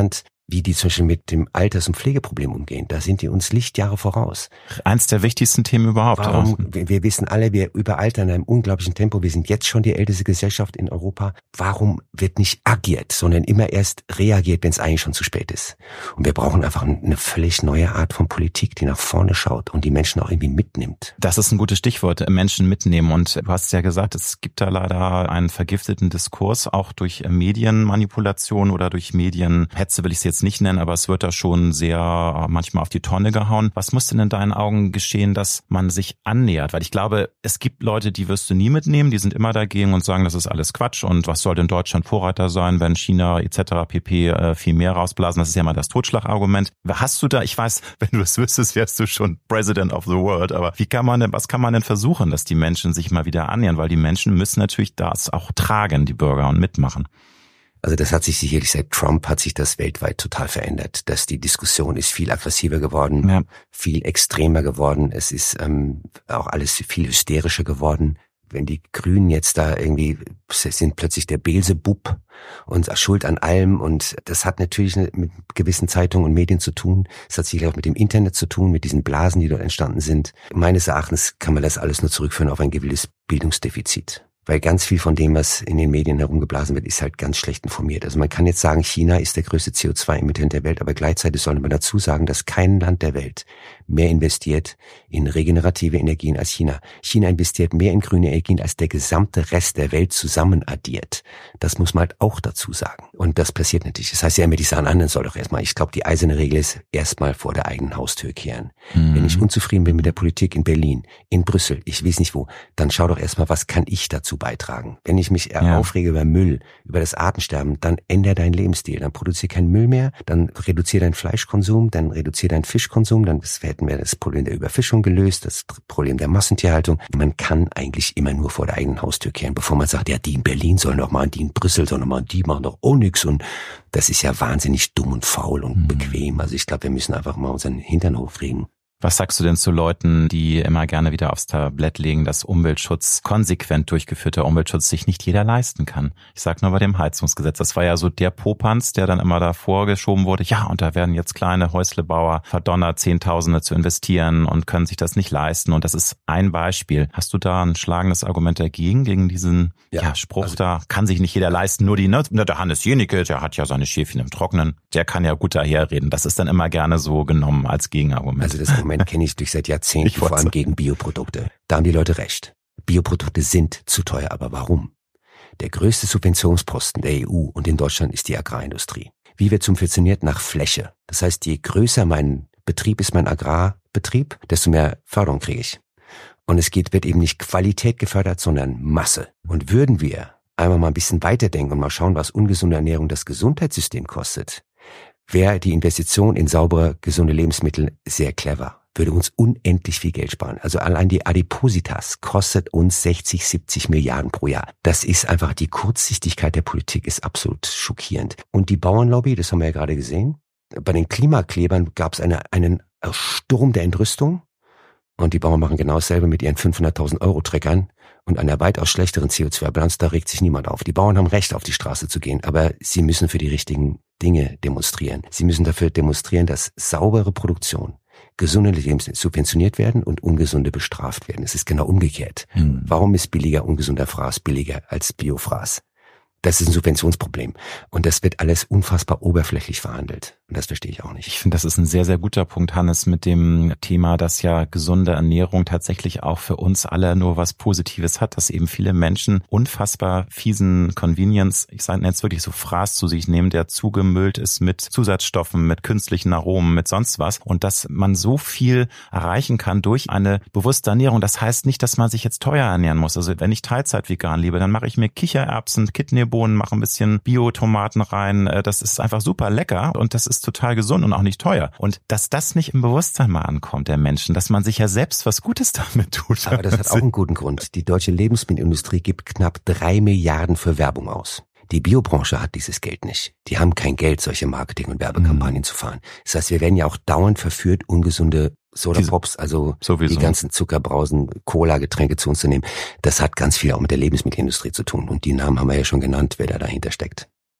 wie die zum Beispiel mit dem Alters- und Pflegeproblem umgehen. Da sind die uns Lichtjahre voraus. Eins der wichtigsten Themen überhaupt. Warum? Wir wissen alle, wir überaltern in einem unglaublichen Tempo. Wir sind jetzt schon die älteste Gesellschaft in Europa. Warum wird nicht agiert, sondern immer erst reagiert, wenn es eigentlich schon zu spät ist? Und wir brauchen einfach eine völlig neue Art von Politik, die nach vorne schaut und die Menschen auch irgendwie mitnimmt. Das ist ein gutes Stichwort, Menschen mitnehmen. Und du hast ja gesagt, es gibt da leider einen vergifteten Diskurs, auch durch Medienmanipulation oder durch Medienhetze will ich es jetzt nicht nennen, aber es wird da schon sehr manchmal auf die Tonne gehauen. Was muss denn in deinen Augen geschehen, dass man sich annähert? Weil ich glaube, es gibt Leute, die wirst du nie mitnehmen, die sind immer dagegen und sagen, das ist alles Quatsch und was soll denn Deutschland Vorreiter sein, wenn China etc. pp. Viel mehr rausblasen? Das ist ja mal das Totschlagargument. Hast du da, ich weiß, wenn du es wüsstest, wärst du schon President of the World, aber was kann man denn versuchen, dass die Menschen sich mal wieder annähern? Weil die Menschen müssen natürlich das auch tragen, die Bürger, und mitmachen. Also das hat sich sicherlich seit Trump hat sich das weltweit total verändert. Dass die Diskussion ist viel aggressiver geworden, viel extremer geworden. Es ist auch alles viel hysterischer geworden. Wenn die Grünen jetzt da irgendwie sind plötzlich der Beelzebub und schuld an allem, und das hat natürlich mit gewissen Zeitungen und Medien zu tun. Es hat sicherlich auch mit dem Internet zu tun, mit diesen Blasen, die dort entstanden sind. Meines Erachtens kann man das alles nur zurückführen auf ein gewisses Bildungsdefizit. Weil ganz viel von dem, was in den Medien herumgeblasen wird, ist halt ganz schlecht informiert. Also man kann jetzt sagen, China ist der größte CO2-Emittent der Welt, aber gleichzeitig sollte man dazu sagen, dass kein Land der Welt mehr investiert in regenerative Energien als China. China investiert mehr in grüne Energien als der gesamte Rest der Welt zusammen addiert. Das muss man halt auch dazu sagen. Und das passiert natürlich. Das heißt ja immer, die sagen, anderen soll doch erstmal, ich glaube, die eiserne Regel ist, erstmal vor der eigenen Haustür kehren. Wenn ich unzufrieden bin mit der Politik in Berlin, in Brüssel, ich weiß nicht wo, dann schau doch erstmal, was kann ich dazu beitragen. Wenn ich mich aufrege über Müll, über das Artensterben, dann ändere deinen Lebensstil. Dann produziere keinen Müll mehr, dann reduziere deinen Fleischkonsum, dann reduziere deinen Fischkonsum, dann hätten wir das Problem der Überfischung gelöst, das Problem der Massentierhaltung. Man kann eigentlich immer nur vor der eigenen Haustür kehren, bevor man sagt, ja, die in Berlin sollen doch mal, die in Brüssel sollen doch mal, die machen doch auch nichts. Und das ist ja wahnsinnig dumm und faul und bequem. Also ich glaube, wir müssen einfach mal unseren Hintern hochregen. Was sagst du denn zu Leuten, die immer gerne wieder aufs Tablett legen, dass Umweltschutz, konsequent durchgeführter Umweltschutz, sich nicht jeder leisten kann? Ich sag nur bei dem Heizungsgesetz. Das war ja so der Popanz, der dann immer davor geschoben wurde. Ja, und da werden jetzt kleine Häuslebauer verdonnert, Zehntausende zu investieren und können sich das nicht leisten. Und das ist ein Beispiel. Hast du da ein schlagendes Argument dagegen, gegen diesen Spruch, also, da kann sich nicht jeder leisten, nur die, der Hannes Jenicke, der hat ja seine Schäfchen im Trocknen, der kann ja gut daherreden. Das ist dann immer gerne so genommen als Gegenargument. Also das Argument kenne ich durch seit Jahrzehnten, vor allem gegen Bioprodukte. Da haben die Leute recht. Bioprodukte sind zu teuer, aber warum? Der größte Subventionsposten der EU und in Deutschland ist die Agrarindustrie. Wie wird subventioniert? Nach Fläche. Das heißt, je größer mein Betrieb ist, mein Agrarbetrieb, desto mehr Förderung kriege ich. Und es wird eben nicht Qualität gefördert, sondern Masse. Und würden wir einmal mal ein bisschen weiterdenken und mal schauen, was ungesunde Ernährung das Gesundheitssystem kostet, wäre die Investition in saubere, gesunde Lebensmittel sehr clever. Würde uns unendlich viel Geld sparen. Also allein die Adipositas kostet uns 60, 70 Milliarden pro Jahr. Das ist einfach, die Kurzsichtigkeit der Politik ist absolut schockierend. Und die Bauernlobby, das haben wir ja gerade gesehen. Bei den Klimaklebern gab es einen Sturm der Entrüstung. Und die Bauern machen genau dasselbe mit ihren 500.000 Euro Treckern und einer weitaus schlechteren CO2-Bilanz. Da regt sich niemand auf. Die Bauern haben Recht, auf die Straße zu gehen, aber sie müssen für die richtigen Dinge demonstrieren. Sie müssen dafür demonstrieren, dass saubere Produktion, gesunde Lebensmittel subventioniert werden und ungesunde bestraft werden. Es ist genau umgekehrt. Warum ist billiger ungesunder Fraß billiger als Biofraß? Das ist ein Subventionsproblem. Und das wird alles unfassbar oberflächlich verhandelt. Und das verstehe ich auch nicht. Ich finde, das ist ein sehr, sehr guter Punkt, Hannes, mit dem Thema, dass ja gesunde Ernährung tatsächlich auch für uns alle nur was Positives hat, dass eben viele Menschen unfassbar fiesen Convenience, ich sage jetzt wirklich so Fraß zu sich nehmen, der zugemüllt ist mit Zusatzstoffen, mit künstlichen Aromen, mit sonst was. Und dass man so viel erreichen kann durch eine bewusste Ernährung. Das heißt nicht, dass man sich jetzt teuer ernähren muss. Also wenn ich Teilzeit vegan lebe, dann mache ich mir Kichererbsen, Kidneybohnen, mache ein bisschen Bio-Tomaten rein. Das ist einfach super lecker und das ist total gesund und auch nicht teuer. Und dass das nicht im Bewusstsein mal ankommt der Menschen, dass man sich ja selbst was Gutes damit tut. Aber das hat auch einen guten Grund. Die deutsche Lebensmittelindustrie gibt knapp 3 Milliarden für Werbung aus. Die Biobranche hat dieses Geld nicht. Die haben kein Geld, solche Marketing- und Werbekampagnen zu fahren. Das heißt, wir werden ja auch dauernd verführt, ungesunde Soda-Pops, also die ganzen Zuckerbrausen, Cola-Getränke zu uns zu nehmen. Das hat ganz viel auch mit der Lebensmittelindustrie zu tun. Und die Namen haben wir ja schon genannt, wer da dahinter steckt.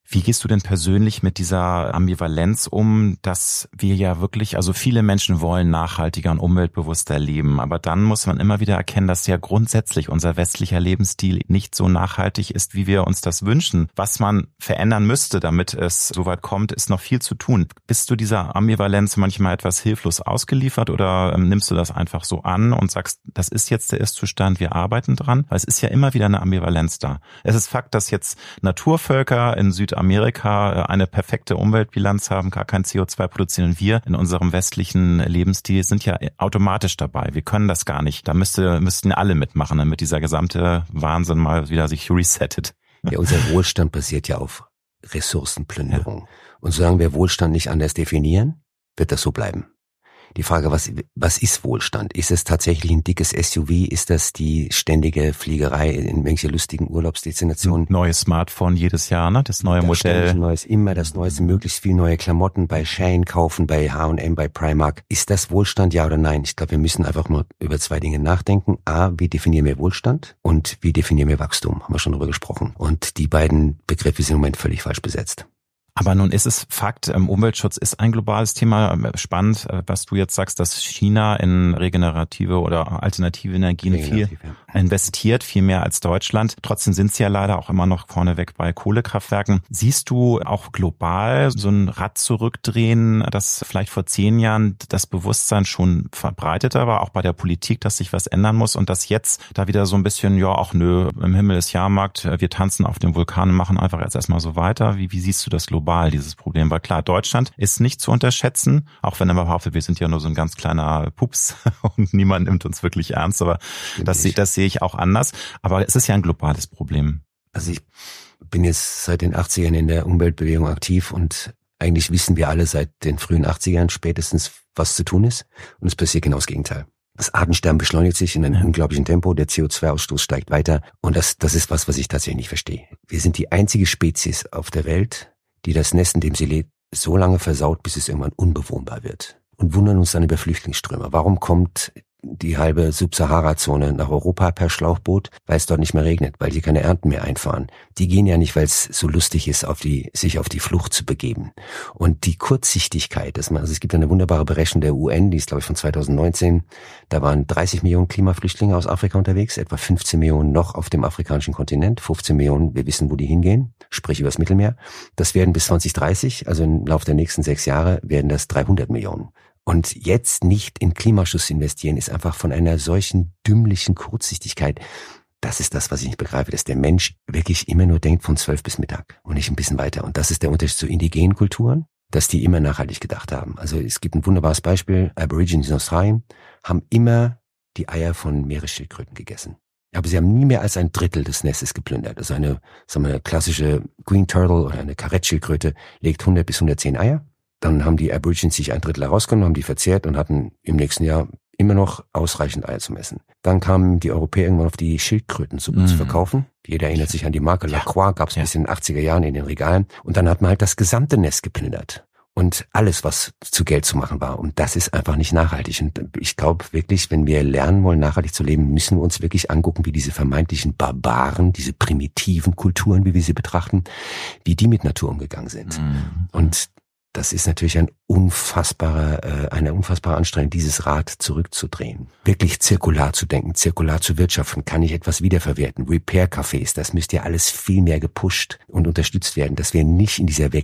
Wie gehst du denn persönlich mit dieser Ambivalenz um, dass wir ja wirklich, also viele Menschen wollen nachhaltiger und umweltbewusster leben, aber dann muss man immer wieder erkennen, dass ja grundsätzlich unser westlicher Lebensstil nicht so nachhaltig ist, wie wir uns das wünschen. Was man verändern müsste, damit es so weit kommt, ist noch viel zu tun. Bist du dieser Ambivalenz manchmal etwas hilflos ausgeliefert oder nimmst du das einfach so an und sagst, das ist jetzt der Ist-Zustand, wir arbeiten dran? Weil es ist ja immer wieder eine Ambivalenz da. Es ist Fakt, dass jetzt Naturvölker in Südamerika eine perfekte Umweltbilanz haben, gar kein CO2 produzieren. Und wir in unserem westlichen Lebensstil sind ja automatisch dabei. Wir können das gar nicht. Da müssten alle mitmachen, damit dieser gesamte Wahnsinn mal wieder sich resettet. Ja, unser Wohlstand basiert ja auf Ressourcenplünderung. Ja. Und solange wir Wohlstand nicht anders definieren, wird das so bleiben. Die Frage, was ist Wohlstand? Ist es tatsächlich ein dickes SUV? Ist das die ständige Fliegerei in irgendwelche lustigen Urlaubsdestinationen? Neues Smartphone jedes Jahr, ne? Das neue Modell. Immer das Neueste, möglichst viel neue Klamotten bei Shein kaufen, bei H&M, bei Primark. Ist das Wohlstand, ja oder nein? Ich glaube, wir müssen einfach mal über zwei Dinge nachdenken. A, wie definieren wir Wohlstand? Und wie definieren wir Wachstum? Haben wir schon drüber gesprochen. Und die beiden Begriffe sind im Moment völlig falsch besetzt. Aber nun ist es Fakt, Umweltschutz ist ein globales Thema. Spannend, was du jetzt sagst, dass China in regenerative oder alternative Energien viel investiert, viel mehr als Deutschland. Trotzdem sind sie ja leider auch immer noch vorneweg bei Kohlekraftwerken. Siehst du auch global so ein Rad zurückdrehen, dass vielleicht vor 10 Jahren das Bewusstsein schon verbreiteter war, auch bei der Politik, dass sich was ändern muss und dass jetzt da wieder so ein bisschen, ja, ach nö, im Himmel ist Jahrmarkt, wir tanzen auf dem Vulkan und machen einfach jetzt erstmal so weiter. Wie siehst du das global? Dieses Problem, weil klar, Deutschland ist nicht zu unterschätzen, auch wenn er behauptet, wir sind ja nur so ein ganz kleiner Pups und niemand nimmt uns wirklich ernst, aber das sehe ich auch anders. Aber es ist ja ein globales Problem. Also ich bin jetzt seit den 80ern in der Umweltbewegung aktiv und eigentlich wissen wir alle seit den frühen 80ern spätestens, was zu tun ist, und es passiert genau das Gegenteil. Das Artensterben beschleunigt sich in einem unglaublichen Tempo, der CO2-Ausstoß steigt weiter und das ist was ich tatsächlich nicht verstehe. Wir sind die einzige Spezies auf der Welt, die das Nest, in dem sie lebt, so lange versaut, bis es irgendwann unbewohnbar wird. Und wundern uns dann über Flüchtlingsströme. Warum kommt die halbe Subsahara-Zone nach Europa per Schlauchboot? Weil es dort nicht mehr regnet, weil die keine Ernten mehr einfahren. Die gehen ja nicht, weil es so lustig ist, sich auf die Flucht zu begeben. Und die Kurzsichtigkeit, also es gibt eine wunderbare Berechnung der UN, die ist glaube ich von 2019, da waren 30 Millionen Klimaflüchtlinge aus Afrika unterwegs, etwa 15 Millionen noch auf dem afrikanischen Kontinent, 15 Millionen, wir wissen, wo die hingehen, sprich übers Mittelmeer. Das werden bis 2030, also im Laufe der nächsten 6 Jahre, werden das 300 Millionen. Und jetzt nicht in Klimaschutz investieren, ist einfach von einer solchen dümmlichen Kurzsichtigkeit. Das ist das, was ich nicht begreife, dass der Mensch wirklich immer nur denkt von 12 bis Mittag und nicht ein bisschen weiter. Und das ist der Unterschied zu indigenen Kulturen, dass die immer nachhaltig gedacht haben. Also es gibt ein wunderbares Beispiel. Aborigines in Australien haben immer die Eier von Meeresschildkröten gegessen. Aber sie haben nie mehr als ein Drittel des Nestes geplündert. Also eine klassische Green Turtle oder eine Karettschildkröte legt 100 bis 110 Eier. Dann haben die Aborigines sich ein Drittel herausgenommen, haben die verzehrt und hatten im nächsten Jahr immer noch ausreichend Eier zum Essen. Dann kamen die Europäer irgendwann auf die Schildkrötensuppe zu verkaufen. Jeder erinnert sich an die Marke Lacroix, gab es bis in den 80er Jahren in den Regalen. Und dann hat man halt das gesamte Nest geplündert. Und alles, was zu Geld zu machen war. Und das ist einfach nicht nachhaltig. Und ich glaube wirklich, wenn wir lernen wollen, nachhaltig zu leben, müssen wir uns wirklich angucken, wie diese vermeintlichen Barbaren, diese primitiven Kulturen, wie wir sie betrachten, wie die mit Natur umgegangen sind. Und das ist natürlich eine unfassbare Anstrengung, dieses Rad zurückzudrehen. Wirklich zirkular zu denken, zirkular zu wirtschaften. Kann ich etwas wiederverwerten? Repair-Cafés, das müsste ja alles viel mehr gepusht und unterstützt werden, dass wir nicht in dieser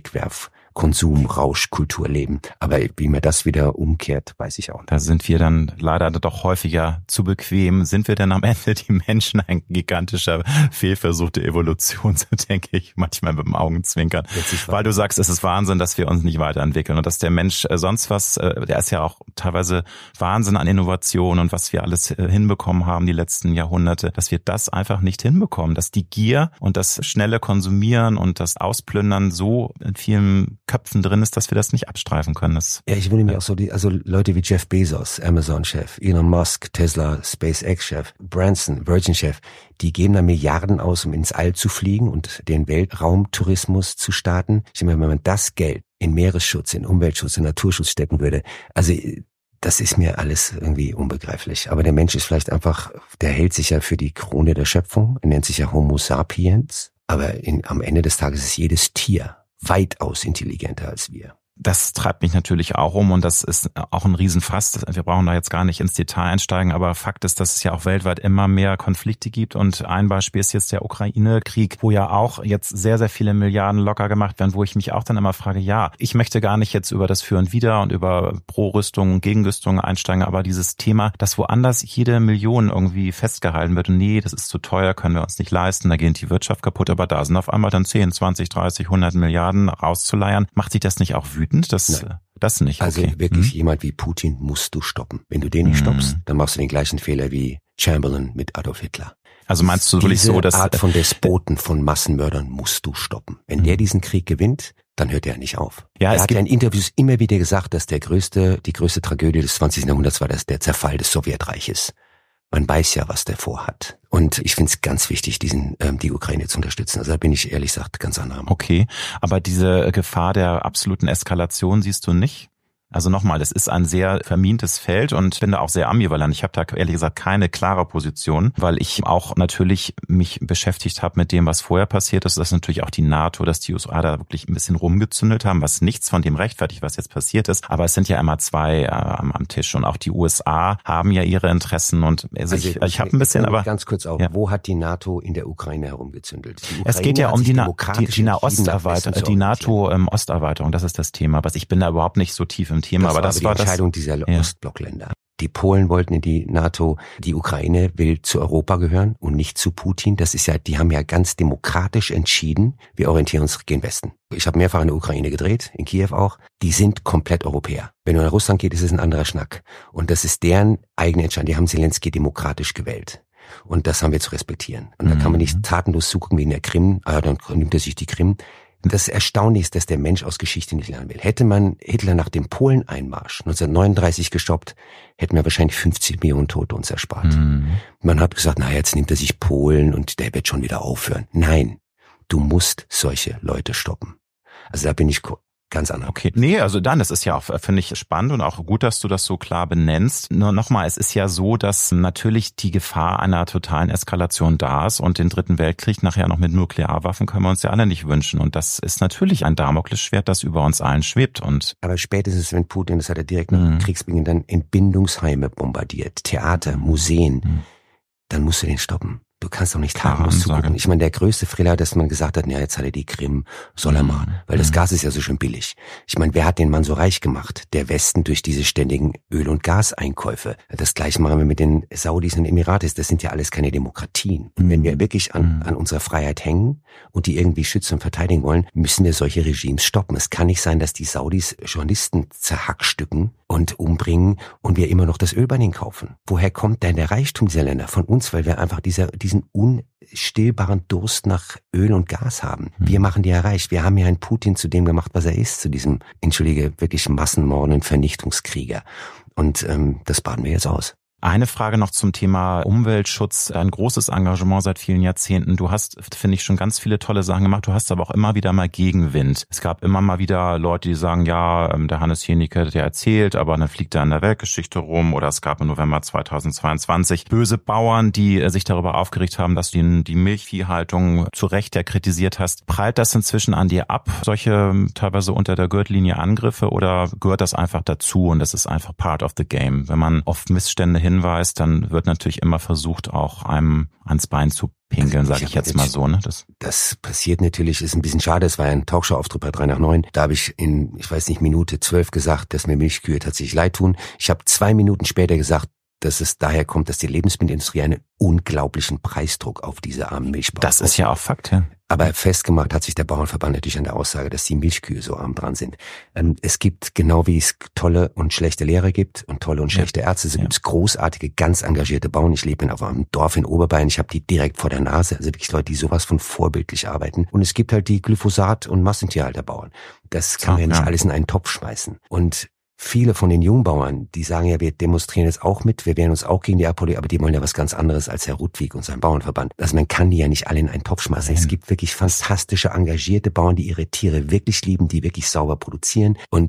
Konsum-Rausch-Kultur leben. Aber wie man das wieder umkehrt, weiß ich auch nicht. Da sind wir dann leider doch häufiger zu bequem. Sind wir denn am Ende die Menschen ein gigantischer Fehlversuch der Evolution, so denke ich manchmal mit dem Augenzwinkern. Weil du sagst, es ist Wahnsinn, dass wir uns nicht weiterentwickeln und dass der Mensch sonst was, der ist ja auch teilweise Wahnsinn an Innovation und was wir alles hinbekommen haben die letzten Jahrhunderte, dass wir das einfach nicht hinbekommen, dass die Gier und das schnelle Konsumieren und das Ausplündern so in vielen Köpfen drin ist, dass wir das nicht abstreifen können. Ja, ich wundere mich auch so, Leute wie Jeff Bezos, Amazon-Chef, Elon Musk, Tesla, SpaceX-Chef, Branson, Virgin-Chef, die geben da Milliarden aus, um ins All zu fliegen und den Weltraumtourismus zu starten. Ich meine, wenn man das Geld in Meeresschutz, in Umweltschutz, in Naturschutz stecken würde, also das ist mir alles irgendwie unbegreiflich. Aber der Mensch ist vielleicht einfach, der hält sich ja für die Krone der Schöpfung, er nennt sich ja Homo sapiens. Aber am Ende des Tages ist jedes Tier weitaus intelligenter als wir. Das treibt mich natürlich auch um und das ist auch ein Riesenfass. Wir brauchen da jetzt gar nicht ins Detail einsteigen, aber Fakt ist, dass es ja auch weltweit immer mehr Konflikte gibt und ein Beispiel ist jetzt der Ukraine-Krieg, wo ja auch jetzt sehr, sehr viele Milliarden locker gemacht werden, wo ich mich auch dann immer frage, ja, ich möchte gar nicht jetzt über das Für und Wider und über Pro-Rüstung, Gegenrüstung einsteigen, aber dieses Thema, dass woanders jede Million irgendwie festgehalten wird und nee, das ist zu teuer, können wir uns nicht leisten, da geht die Wirtschaft kaputt, aber da sind auf einmal dann 10, 20, 30, 100 Milliarden rauszuleiern. Macht sich das nicht auch wütend? Das nicht. Okay. Also wirklich jemand wie Putin musst du stoppen. Wenn du den nicht stoppst, dann machst du den gleichen Fehler wie Chamberlain mit Adolf Hitler. Also meinst du wirklich so, dass... Diese Art von Despoten, von Massenmördern musst du stoppen. Wenn der diesen Krieg gewinnt, dann hört er nicht auf. Ja, er hat ja in Interviews immer wieder gesagt, dass die größte Tragödie des 20. Jahrhunderts war der Zerfall des Sowjetreiches. Man weiß ja, was der vorhat. Und ich finde es ganz wichtig, die Ukraine zu unterstützen. Also da bin ich ehrlich gesagt ganz anderer Meinung. Okay, aber diese Gefahr der absoluten Eskalation siehst du nicht? Also nochmal, das ist ein sehr vermintes Feld und ich bin da auch sehr ambivalent. Ich habe da ehrlich gesagt keine klare Position, weil ich auch natürlich mich beschäftigt habe mit dem, was vorher passiert ist. Das ist natürlich auch die NATO, dass die USA da wirklich ein bisschen rumgezündelt haben, was nichts von dem rechtfertigt, was jetzt passiert ist. Aber es sind ja immer zwei am Tisch und auch die USA haben ja ihre Interessen und also ich habe ein bisschen, aber... Ganz kurz auch, wo hat die NATO in der Ukraine herumgezündelt? Es geht ja um die NATO-Osterweiterung, das ist das Thema. Was ich bin da überhaupt nicht so tief im Thema, das war die Entscheidung dieser Ostblockländer. Die Polen wollten in die NATO, die Ukraine will zu Europa gehören und nicht zu Putin. Das ist ja, die haben ja ganz demokratisch entschieden, wir orientieren uns gen Westen. Ich habe mehrfach in der Ukraine gedreht, in Kiew auch. Die sind komplett Europäer. Wenn du nach Russland gehst, ist es ein anderer Schnack. Und das ist deren eigene Entscheidung. Die haben Zelensky demokratisch gewählt. Und das haben wir zu respektieren. Und da kann man nicht tatenlos zugucken wie in der Krim. Dann nimmt er sich die Krim. Das Erstaunliche ist, dass der Mensch aus Geschichte nicht lernen will. Hätte man Hitler nach dem Polen-Einmarsch 1939 gestoppt, hätten wir wahrscheinlich 50 Millionen Tote uns erspart. Man hat gesagt, na jetzt nimmt er sich Polen und der wird schon wieder aufhören. Nein, du musst solche Leute stoppen. Also da bin ich ganz anders. Okay, nee, also dann, das ist ja auch, finde ich, spannend und auch gut, dass du das so klar benennst. Nur nochmal, es ist ja so, dass natürlich die Gefahr einer totalen Eskalation da ist und den Dritten Weltkrieg nachher noch mit Nuklearwaffen können wir uns ja alle nicht wünschen. Und das ist natürlich ein Damoklesschwert, das über uns allen schwebt. Aber spätestens, wenn Putin, das hat er direkt nach dem Kriegsbeginn, dann Entbindungsheime bombardiert, Theater, Museen, dann musst du den stoppen. Du kannst doch nicht tatenlos zugucken. Ich meine, der größte Fehler, dass man gesagt hat, ja, jetzt hat er die Krim, soll er mal. Weil das Gas ist ja so schön billig. Ich meine, wer hat den Mann so reich gemacht? Der Westen durch diese ständigen Öl- und Gaseinkäufe. Das Gleiche machen wir mit den Saudis und Emiratis. Das sind ja alles keine Demokratien. Und wenn wir wirklich an unserer Freiheit hängen und die irgendwie schützen und verteidigen wollen, müssen wir solche Regimes stoppen. Es kann nicht sein, dass die Saudis Journalisten zerhackstücken und umbringen und wir immer noch das Öl bei denen kaufen. Woher kommt denn der Reichtum dieser Länder? Von uns, weil wir einfach diesen unstillbaren Durst nach Öl und Gas haben. Wir machen die ja reich. Wir haben ja einen Putin zu dem gemacht, was er ist, zu diesem, wirklich massenmordenden Vernichtungskrieger. Und das baden wir jetzt aus. Eine Frage noch zum Thema Umweltschutz. Ein großes Engagement seit vielen Jahrzehnten. Du hast, finde ich, schon ganz viele tolle Sachen gemacht. Du hast aber auch immer wieder mal Gegenwind. Es gab immer mal wieder Leute, die sagen, ja, der Hannes Jenicke, der erzählt, aber dann fliegt er in der Weltgeschichte rum. Oder es gab im November 2022 böse Bauern, die sich darüber aufgeregt haben, dass du die Milchviehhaltung zu Recht ja kritisiert hast. Prallt das inzwischen an dir ab, solche teilweise unter der Gürtellinie Angriffe, oder gehört das einfach dazu und das ist einfach part of the game? Wenn man auf Missstände hinweist, dann wird natürlich immer versucht, auch einem ans Bein zu pinkeln, sage ich jetzt mal so. Ne? Das passiert natürlich, ist ein bisschen schade. Es war ein Talkshow-Auftritt bei 3 nach 9. Da habe ich in, Minute 12 gesagt, dass mir Milchkühe tatsächlich leid tun. Ich habe 2 Minuten später gesagt, dass es daher kommt, dass die Lebensmittelindustrie einen unglaublichen Preisdruck auf diese armen Milchbauern. Das ist ja auch Fakt, ja. Aber festgemacht hat sich der Bauernverband natürlich an der Aussage, dass die Milchkühe so arm dran sind. Es gibt, genau wie es tolle und schlechte Lehrer gibt und tolle und schlechte Ärzte, so gibt es großartige, ganz engagierte Bauern. Ich lebe auf einem Dorf in Oberbayern, ich habe die direkt vor der Nase, also wirklich Leute, die sowas von vorbildlich arbeiten. Und es gibt halt die Glyphosat- und Massentierhalterbauern. Das kann man ja nicht alles in einen Topf schmeißen. Und viele von den Jungbauern, die sagen ja, wir demonstrieren jetzt auch mit, wir wehren uns auch gegen die Apotheke, aber die wollen ja was ganz anderes als Herr Rudwig und sein Bauernverband. Also man kann die ja nicht alle in einen Topf schmeißen. Es gibt wirklich fantastische, engagierte Bauern, die ihre Tiere wirklich lieben, die wirklich sauber produzieren. Und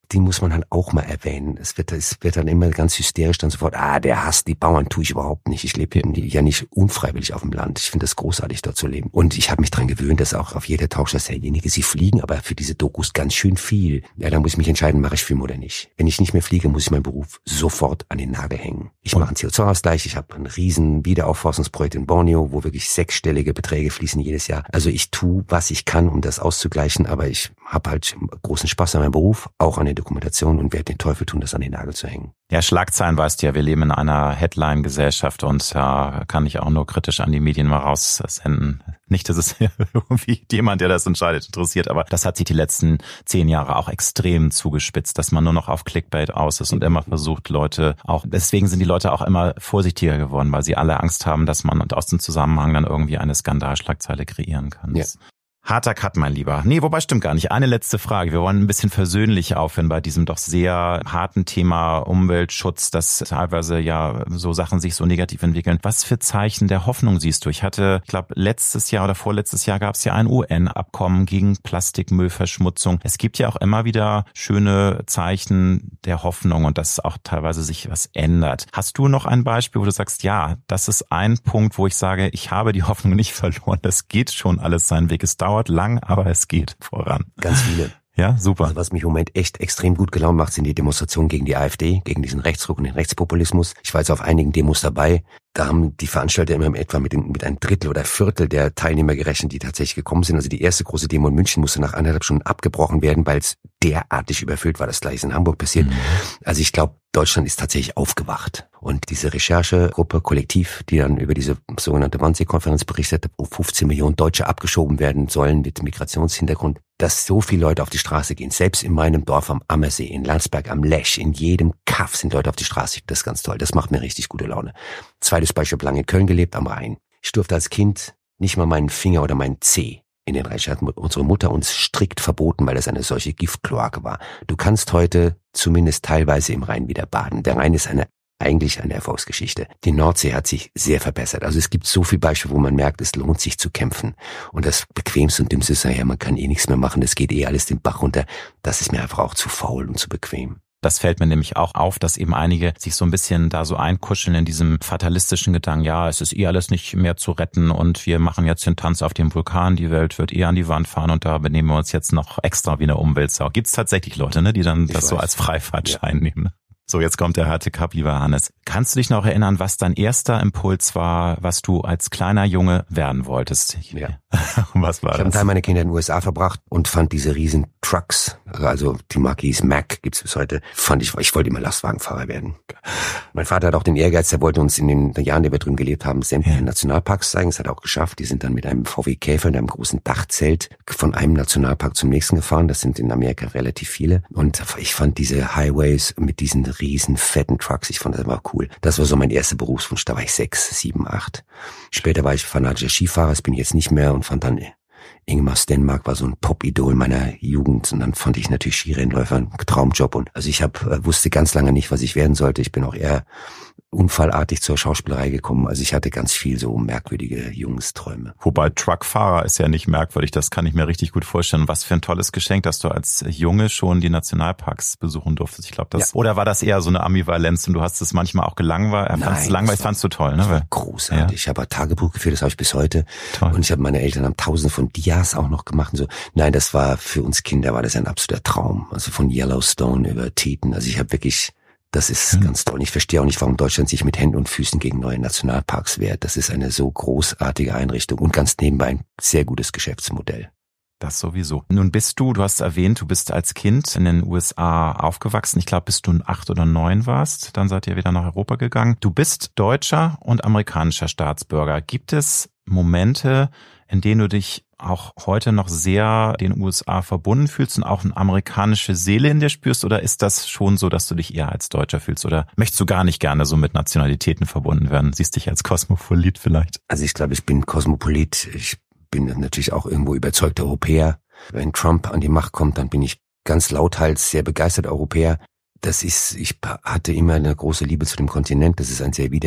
die muss man halt auch mal erwähnen. Es wird dann immer ganz hysterisch dann sofort, der hasst die Bauern, tue ich überhaupt nicht. Ich lebe ja nicht unfreiwillig auf dem Land. Ich finde das großartig, dort zu leben. Und ich habe mich dran gewöhnt, dass auch auf jeder Talkshow derjenige, sie fliegen, aber für diese Dokus ganz schön viel. Ja, dann muss ich mich entscheiden, mache ich Film oder nicht. Wenn ich nicht mehr fliege, muss ich meinen Beruf sofort an den Nagel hängen. Ich mache einen CO2-Ausgleich, ich habe ein riesen Wiederaufforstungsprojekt in Borneo, wo wirklich 6-stellige Beträge fließen jedes Jahr. Also ich tue, was ich kann, um das auszugleichen, aber ich habe halt großen Spaß an meinem Beruf, auch an der Dokumentation und werde den Teufel tun, das an den Nagel zu hängen. Ja, Schlagzeilen weißt du ja, wir leben in einer Headline-Gesellschaft und da kann ich auch nur kritisch an die Medien mal raussenden. Nicht, dass es irgendwie jemand, der das entscheidet, interessiert, aber das hat sich die letzten 10 Jahre auch extrem zugespitzt, dass man nur noch auf Clickbait aus ist und immer versucht, Leute auch, deswegen sind die Leute auch immer vorsichtiger geworden, weil sie alle Angst haben, dass man aus dem Zusammenhang dann irgendwie eine Skandalschlagzeile kreieren kann. Ja. Harter Cut, mein Lieber. Nee, wobei stimmt gar nicht. Eine letzte Frage. Wir wollen ein bisschen versöhnlich aufhören bei diesem doch sehr harten Thema Umweltschutz, dass teilweise ja so Sachen sich so negativ entwickeln. Was für Zeichen der Hoffnung siehst du? Ich glaube, letztes Jahr oder vorletztes Jahr gab es ja ein UN-Abkommen gegen Plastikmüllverschmutzung. Es gibt ja auch immer wieder schöne Zeichen der Hoffnung und dass auch teilweise sich was ändert. Hast du noch ein Beispiel, wo du sagst, ja, das ist ein Punkt, wo ich sage, ich habe die Hoffnung nicht verloren. Das geht schon alles seinen Weg. Es dauert lang, aber es geht voran. Ganz viele. Ja, super. Also was mich im Moment echt extrem gut gelaunt macht, sind die Demonstrationen gegen die AfD, gegen diesen Rechtsruck und den Rechtspopulismus. Ich war jetzt auf einigen Demos dabei. Da haben die Veranstalter immer etwa mit einem Drittel oder Viertel der Teilnehmer gerechnet, die tatsächlich gekommen sind. Also die erste große Demo in München musste nach 1,5 Stunden abgebrochen werden, weil es derartig überfüllt war. Das gleiche ist in Hamburg passiert. Also ich glaube, Deutschland ist tatsächlich aufgewacht. Und diese Recherchegruppe, Kollektiv, die dann über diese sogenannte Wannsee-Konferenz berichtet hat, wo 15 Millionen Deutsche abgeschoben werden sollen mit Migrationshintergrund, dass so viele Leute auf die Straße gehen. Selbst in meinem Dorf am Ammersee, in Landsberg am Lech, in jedem Kaff sind Leute auf die Straße. Das ist ganz toll. Das macht mir richtig gute Laune. Zweites Beispiel, lange in Köln gelebt, am Rhein. Ich durfte als Kind nicht mal meinen Finger oder meinen Zeh in den Rhein. Hat unsere Mutter uns strikt verboten, weil es eine solche Giftkloake war. Du kannst heute zumindest teilweise im Rhein wieder baden. Der Rhein ist eigentlich eine Erfolgsgeschichte. Die Nordsee hat sich sehr verbessert. Also es gibt so viele Beispiele, wo man merkt, es lohnt sich zu kämpfen. Und das Bequemste und Dümmste ist, ja, man kann nichts mehr machen, das geht alles den Bach runter. Das ist mir einfach auch zu faul und zu bequem. Das fällt mir nämlich auch auf, dass eben einige sich so ein bisschen da so einkuscheln in diesem fatalistischen Gedanken, ja, es ist alles nicht mehr zu retten und wir machen jetzt den Tanz auf dem Vulkan, die Welt wird an die Wand fahren und da benehmen wir uns jetzt noch extra wie eine Umweltsau. Gibt es tatsächlich Leute, ne, die dann das so als Freifahrtschein nehmen? Ne? So, jetzt kommt der harte Cut, lieber Hannes. Kannst du dich noch erinnern, was dein erster Impuls war, was du als kleiner Junge werden wolltest? Ja. Was war das? Ich habe einen Teil meiner Kinder in den USA verbracht und fand diese riesen Trucks, also die Marke hieß Mack, gibt's bis heute, ich wollte immer Lastwagenfahrer werden. Mein Vater hat auch den Ehrgeiz, der wollte uns in den Jahren, die wir drüben gelebt haben, sämtliche Nationalparks zeigen. Das hat er auch geschafft. Die sind dann mit einem VW Käfer und einem großen Dachzelt von einem Nationalpark zum nächsten gefahren. Das sind in Amerika relativ viele. Und ich fand diese Highways mit diesen riesen fetten Trucks, ich fand das immer cool. Das war so mein erster Berufswunsch. Da war ich 6, 7, 8. Später war ich fanatischer Skifahrer, das bin ich jetzt nicht mehr und fand dann Ingemar Stenmark war so ein Pop-Idol meiner Jugend und dann fand ich natürlich Skirennläufer ein Traumjob und also ich wusste ganz lange nicht, was ich werden sollte. Ich bin auch eher unfallartig zur Schauspielerei gekommen. Also ich hatte ganz viel so merkwürdige Jungsträume. Wobei Truckfahrer ist ja nicht merkwürdig, das kann ich mir richtig gut vorstellen. Was für ein tolles Geschenk, dass du als Junge schon die Nationalparks besuchen durftest. Ich glaube, das oder war das eher so eine Ambivalenz und du hast es manchmal auch gelangweilt? Langweilig fandst du toll, ne? Großartig. Ja. Ich habe Tagebuch geführt, das habe ich bis heute. Toll. Und ich habe meine Eltern haben Tausende von Dias auch noch gemacht und so. Nein, das war für uns Kinder war das ein absoluter Traum. Also von Yellowstone über Teton. Also ich habe wirklich das ist ganz toll. Ich verstehe auch nicht, warum Deutschland sich mit Händen und Füßen gegen neue Nationalparks wehrt. Das ist eine so großartige Einrichtung und ganz nebenbei ein sehr gutes Geschäftsmodell. Das sowieso. Nun du hast erwähnt, du bist als Kind in den USA aufgewachsen. Ich glaube, bis du 8 oder 9 warst. Dann seid ihr wieder nach Europa gegangen. Du bist deutscher und amerikanischer Staatsbürger. Gibt es Momente, in denen du dich auch heute noch sehr den USA verbunden fühlst und auch eine amerikanische Seele in dir spürst? Oder ist das schon so, dass du dich eher als Deutscher fühlst? Oder möchtest du gar nicht gerne so mit Nationalitäten verbunden werden? Siehst dich als Kosmopolit vielleicht? Also ich glaube, ich bin Kosmopolit. Ich bin natürlich auch irgendwo überzeugter Europäer. Wenn Trump an die Macht kommt, dann bin ich ganz lauthals sehr begeistert Europäer. Ich hatte immer eine große Liebe zu dem Kontinent. Das ist ein sehr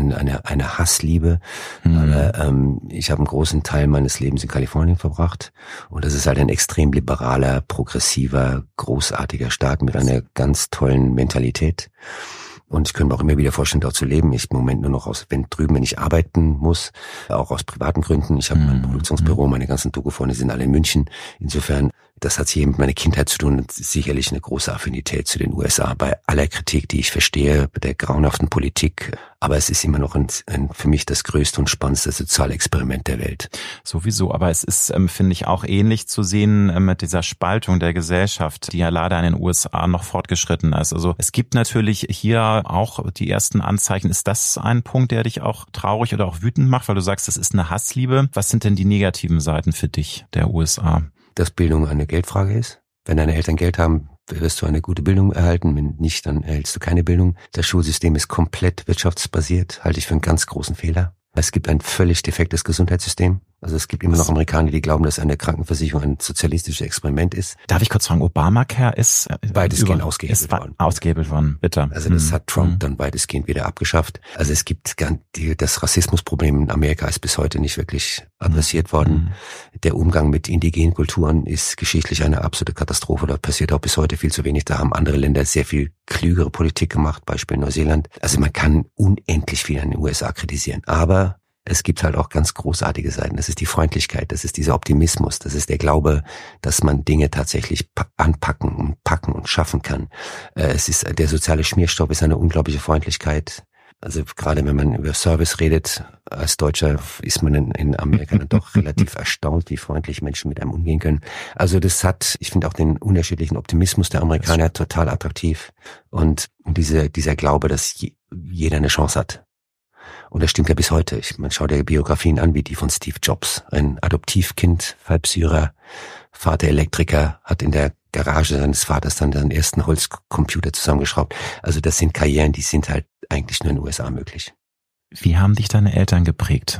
eine Hassliebe. Aber ich habe einen großen Teil meines Lebens in Kalifornien verbracht. Und das ist halt ein extrem liberaler, progressiver, großartiger Staat mit einer ganz tollen Mentalität. Und ich könnte mir auch immer wieder vorstellen, dort zu leben. Ich im Moment nur noch wenn ich arbeiten muss, auch aus privaten Gründen. Ich habe mein Produktionsbüro, meine ganzen Doku-Freunde sind alle in München. Insofern, das hat sicher mit meiner Kindheit zu tun und sicherlich eine große Affinität zu den USA. Bei aller Kritik, die ich verstehe, bei der grauenhaften Politik. Aber es ist immer noch für mich das größte und spannendste Sozialexperiment der Welt. Sowieso, aber es ist, finde ich, auch ähnlich zu sehen mit dieser Spaltung der Gesellschaft, die ja leider in den USA noch fortgeschritten ist. Also es gibt natürlich hier auch die ersten Anzeichen. Ist das ein Punkt, der dich auch traurig oder auch wütend macht, weil du sagst, das ist eine Hassliebe? Was sind denn die negativen Seiten für dich der USA? Dass Bildung eine Geldfrage ist. Wenn deine Eltern Geld haben, wirst du eine gute Bildung erhalten. Wenn nicht, dann erhältst du keine Bildung. Das Schulsystem ist komplett wirtschaftsbasiert, halte ich für einen ganz großen Fehler. Es gibt ein völlig defektes Gesundheitssystem. Also es gibt immer noch Amerikaner, die glauben, dass eine Krankenversicherung ein sozialistisches Experiment ist. Darf ich kurz fragen, Obamacare ist weitestgehend ausgehebelt worden. Ausgehebelt worden, bitte. Also das hat Trump dann weitestgehend wieder abgeschafft. Also es gibt das Rassismusproblem in Amerika ist bis heute nicht wirklich adressiert worden. Der Umgang mit indigenen Kulturen ist geschichtlich eine absolute Katastrophe. Da passiert auch bis heute viel zu wenig. Da haben andere Länder sehr viel klügere Politik gemacht, Beispiel Neuseeland. Also man kann unendlich viel an den USA kritisieren. Aber es gibt halt auch ganz großartige Seiten. Das ist die Freundlichkeit, das ist dieser Optimismus, das ist der Glaube, dass man Dinge tatsächlich anpacken und schaffen kann. Es ist der soziale Schmierstoff ist eine unglaubliche Freundlichkeit. Also gerade wenn man über Service redet, als Deutscher ist man in Amerika dann doch relativ erstaunt, wie freundlich Menschen mit einem umgehen können. Also ich finde auch den unterschiedlichen Optimismus der Amerikaner total attraktiv. Und dieser Glaube, dass jeder eine Chance hat. Und das stimmt ja bis heute. Man schaut ja Biografien an, wie die von Steve Jobs. Ein Adoptivkind, Halbsyrer, Vater Elektriker, hat in der Garage seines Vaters dann seinen ersten Holzcomputer zusammengeschraubt. Also das sind Karrieren, die sind halt eigentlich nur in den USA möglich. Wie haben dich deine Eltern geprägt?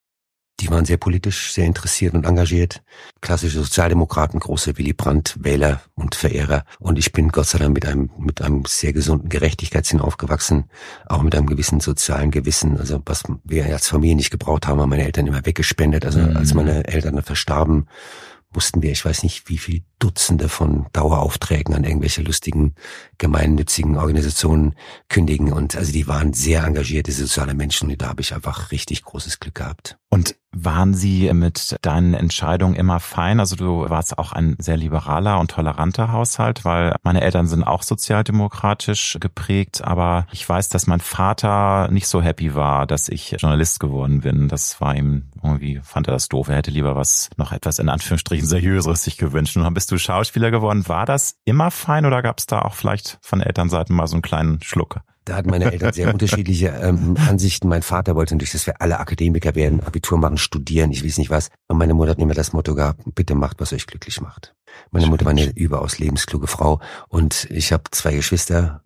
Die waren sehr politisch, sehr interessiert und engagiert. Klassische Sozialdemokraten, große Willy Brandt-Wähler und Verehrer. Und ich bin Gott sei Dank mit einem sehr gesunden Gerechtigkeitssinn aufgewachsen. Auch mit einem gewissen sozialen Gewissen. Also was wir als Familie nicht gebraucht haben, haben meine Eltern immer weggespendet. Also als meine Eltern dann verstarben, mussten wir, ich weiß nicht, wie viel Dutzende von Daueraufträgen an irgendwelche lustigen, gemeinnützigen Organisationen kündigen. Und also die waren sehr engagierte soziale Menschen und da habe ich einfach richtig großes Glück gehabt. Und waren Sie mit deinen Entscheidungen immer fein? Also du warst auch ein sehr liberaler und toleranter Haushalt, weil meine Eltern sind auch sozialdemokratisch geprägt, aber ich weiß, dass mein Vater nicht so happy war, dass ich Journalist geworden bin. Das war ihm irgendwie, fand er das doof. Er hätte lieber noch etwas in Anführungsstrichen Seriöseres sich gewünscht. Und dann bist du Schauspieler geworden. War das immer fein oder gab es da auch vielleicht von Elternseiten mal so einen kleinen Schluck? Da hatten meine Eltern sehr unterschiedliche Ansichten. Mein Vater wollte natürlich, dass wir alle Akademiker werden, Abitur machen, studieren, ich weiß nicht was. Und meine Mutter hat immer das Motto gehabt, bitte macht, was euch glücklich macht. Meine Mutter war eine überaus lebenskluge Frau und ich habe 2 Geschwister.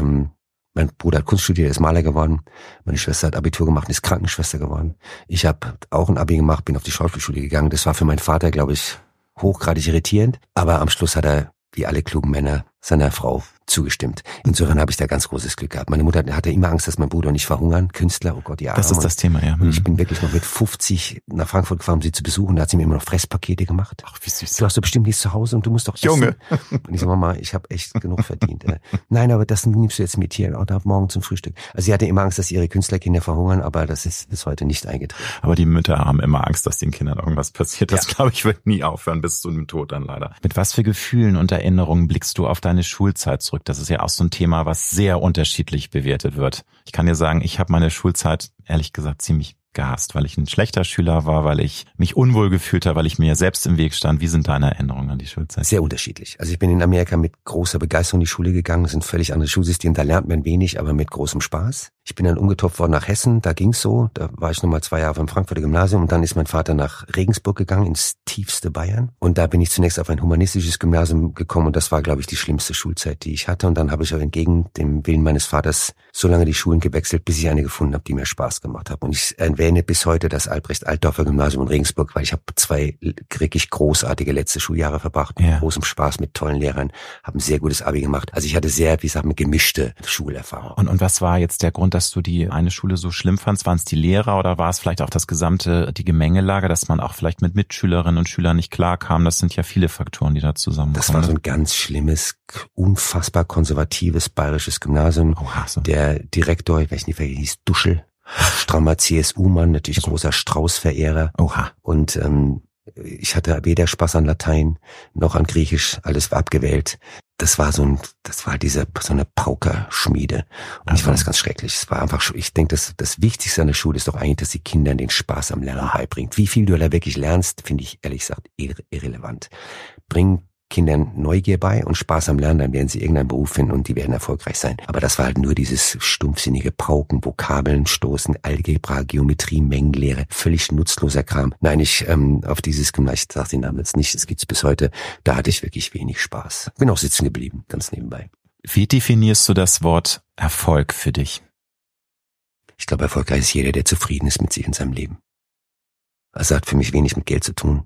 Mein Bruder hat Kunst studiert, ist Maler geworden. Meine Schwester hat Abitur gemacht und ist Krankenschwester geworden. Ich habe auch ein Abi gemacht, bin auf die Schauspielschule gegangen. Das war für meinen Vater, glaube ich, hochgradig irritierend. Aber am Schluss hat er, wie alle klugen Männer, seiner Frau zugestimmt. Insofern habe ich da ganz großes Glück gehabt. Meine Mutter hatte immer Angst, dass mein Bruder nicht verhungern. Künstler, oh Gott, ja. Das ist das Thema, ja. Und ich bin wirklich noch mit 50 nach Frankfurt gefahren, um sie zu besuchen. Da hat sie mir immer noch Fresspakete gemacht. Ach, wie süß. Du hast doch bestimmt nichts zu Hause und du musst doch essen. Junge. Und ich sag, Mama, ich habe echt genug verdient. Nein, aber das nimmst du jetzt mit hier, oder morgen zum Frühstück. Also sie hatte immer Angst, dass ihre Künstlerkinder verhungern, aber das ist bis heute nicht eingetreten. Aber die Mütter haben immer Angst, dass den Kindern irgendwas passiert. Das, glaube ich, wird nie aufhören bis zu dem Tod dann leider. Mit was für Gefühlen und Erinnerungen blickst du auf deine Schulzeit zurück? Das ist ja auch so ein Thema, was sehr unterschiedlich bewertet wird. Ich kann dir sagen, ich habe meine Schulzeit ehrlich gesagt ziemlich gehasst, weil ich ein schlechter Schüler war, weil ich mich unwohl gefühlt habe, weil ich mir selbst im Weg stand. Wie sind deine Erinnerungen an die Schulzeit? Sehr unterschiedlich. Also ich bin in Amerika mit großer Begeisterung in die Schule gegangen. Das ist ein völlig anderes Schulsystem. Da lernt man wenig, aber mit großem Spaß. Ich bin dann umgetopft worden nach Hessen, da ging's so. Da war ich nochmal 2 Jahre im Frankfurter Gymnasium und dann ist mein Vater nach Regensburg gegangen, ins tiefste Bayern. Und da bin ich zunächst auf ein humanistisches Gymnasium gekommen und das war, glaube ich, die schlimmste Schulzeit, die ich hatte. Und dann habe ich auch entgegen dem Willen meines Vaters so lange die Schulen gewechselt, bis ich eine gefunden habe, die mir Spaß gemacht hat. Und ich erwähne bis heute das Albrecht-Altdorfer Gymnasium in Regensburg, weil ich habe 2 wirklich großartige letzte Schuljahre verbracht, mit großem Spaß, mit tollen Lehrern, habe ein sehr gutes Abi gemacht. Also ich hatte sehr, wie gesagt, eine gemischte Schulerfahrung. Und was war jetzt der Grund, dass du die eine Schule so schlimm fandst? Waren es die Lehrer oder war es vielleicht auch die Gemengelage, dass man auch vielleicht mit Mitschülerinnen und Schülern nicht klarkam? Das sind ja viele Faktoren, die da zusammenkommen. Das war so ein ganz schlimmes, unfassbar konservatives bayerisches Gymnasium. Der Direktor, ich weiß nicht, wer hieß, Duschel, strammer CSU-Mann, natürlich großer Strauß-Verehrer. Und ich hatte weder Spaß an Latein noch an Griechisch, alles war abgewählt. Das war so eine Paukerschmiede. Und ich fand das ganz schrecklich. Es war einfach, ich denke, das Wichtigste an der Schule ist doch eigentlich, dass die Kindern den Spaß am Lernen beibringt. Wie viel du da wirklich lernst, finde ich ehrlich gesagt irrelevant. Bring Kindern Neugier bei und Spaß am Lernen, dann werden sie irgendeinen Beruf finden und die werden erfolgreich sein. Aber das war halt nur dieses stumpfsinnige Pauken, Vokabeln stoßen, Algebra, Geometrie, Mengenlehre, völlig nutzloser Kram. Nein, auf dieses Gymnasium, ich sage den Namen jetzt nicht, das gibt's bis heute, da hatte ich wirklich wenig Spaß. Bin auch sitzen geblieben, ganz nebenbei. Wie definierst du das Wort Erfolg für dich? Ich glaube, erfolgreich ist jeder, der zufrieden ist mit sich in seinem Leben. Also hat für mich wenig mit Geld zu tun,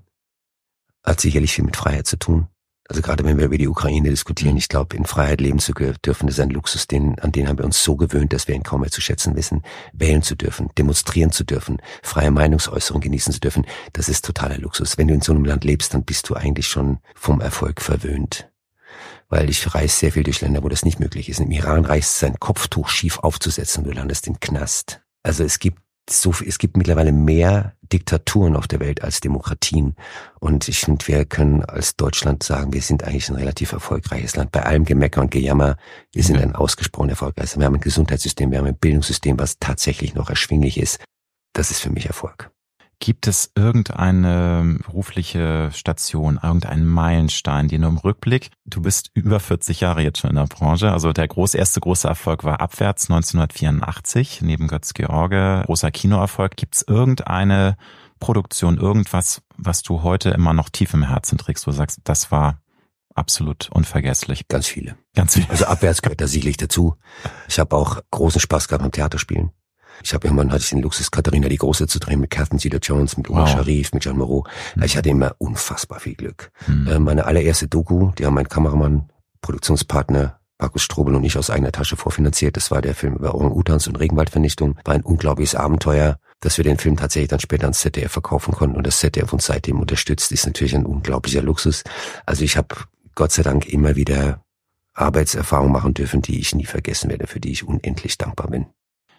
hat sicherlich viel mit Freiheit zu tun. Also gerade wenn wir über die Ukraine diskutieren, ich glaube, in Freiheit leben zu dürfen, ist ein Luxus, an den haben wir uns so gewöhnt, dass wir ihn kaum mehr zu schätzen wissen. Wählen zu dürfen, demonstrieren zu dürfen, freie Meinungsäußerung genießen zu dürfen, das ist totaler Luxus. Wenn du in so einem Land lebst, dann bist du eigentlich schon vom Erfolg verwöhnt. Weil ich reise sehr viel durch Länder, wo das nicht möglich ist. Im Iran reicht es, sein Kopftuch schief aufzusetzen und du landest im Knast. Also es gibt mittlerweile mehr Diktaturen auf der Welt als Demokratien. Und ich finde, wir können als Deutschland sagen, wir sind eigentlich ein relativ erfolgreiches Land. Bei allem Gemecker und Gejammer, wir sind ein ausgesprochen erfolgreiches Land. Wir haben ein Gesundheitssystem, wir haben ein Bildungssystem, was tatsächlich noch erschwinglich ist. Das ist für mich Erfolg. Gibt es irgendeine berufliche Station, irgendeinen Meilenstein, den du im Rückblick, du bist über 40 Jahre jetzt schon in der Branche, also der erste große Erfolg war Abwärts 1984, neben Götz-George, großer Kinoerfolg. Gibt es irgendeine Produktion, irgendwas, was du heute immer noch tief im Herzen trägst, wo du sagst, das war absolut unvergesslich? Ganz viele. Also Abwärts gehört da sicherlich dazu. Ich habe auch großen Spaß gehabt beim Theaterspielen. Irgendwann hatte ich den Luxus, Katharina die Große zu drehen, mit Catherine Zeta-Jones, mit Omar Sharif, mit Jean Moreau. Ich hatte immer unfassbar viel Glück. Meine allererste Doku, die haben mein Kameramann, Produktionspartner Markus Strobel und ich aus eigener Tasche vorfinanziert. Das war der Film über Orang-Utans und Regenwaldvernichtung. War ein unglaubliches Abenteuer, dass wir den Film tatsächlich dann später ans ZDF verkaufen konnten und das ZDF uns seitdem unterstützt, ist natürlich ein unglaublicher Luxus. Also ich habe Gott sei Dank immer wieder Arbeitserfahrungen machen dürfen, die ich nie vergessen werde, für die ich unendlich dankbar bin.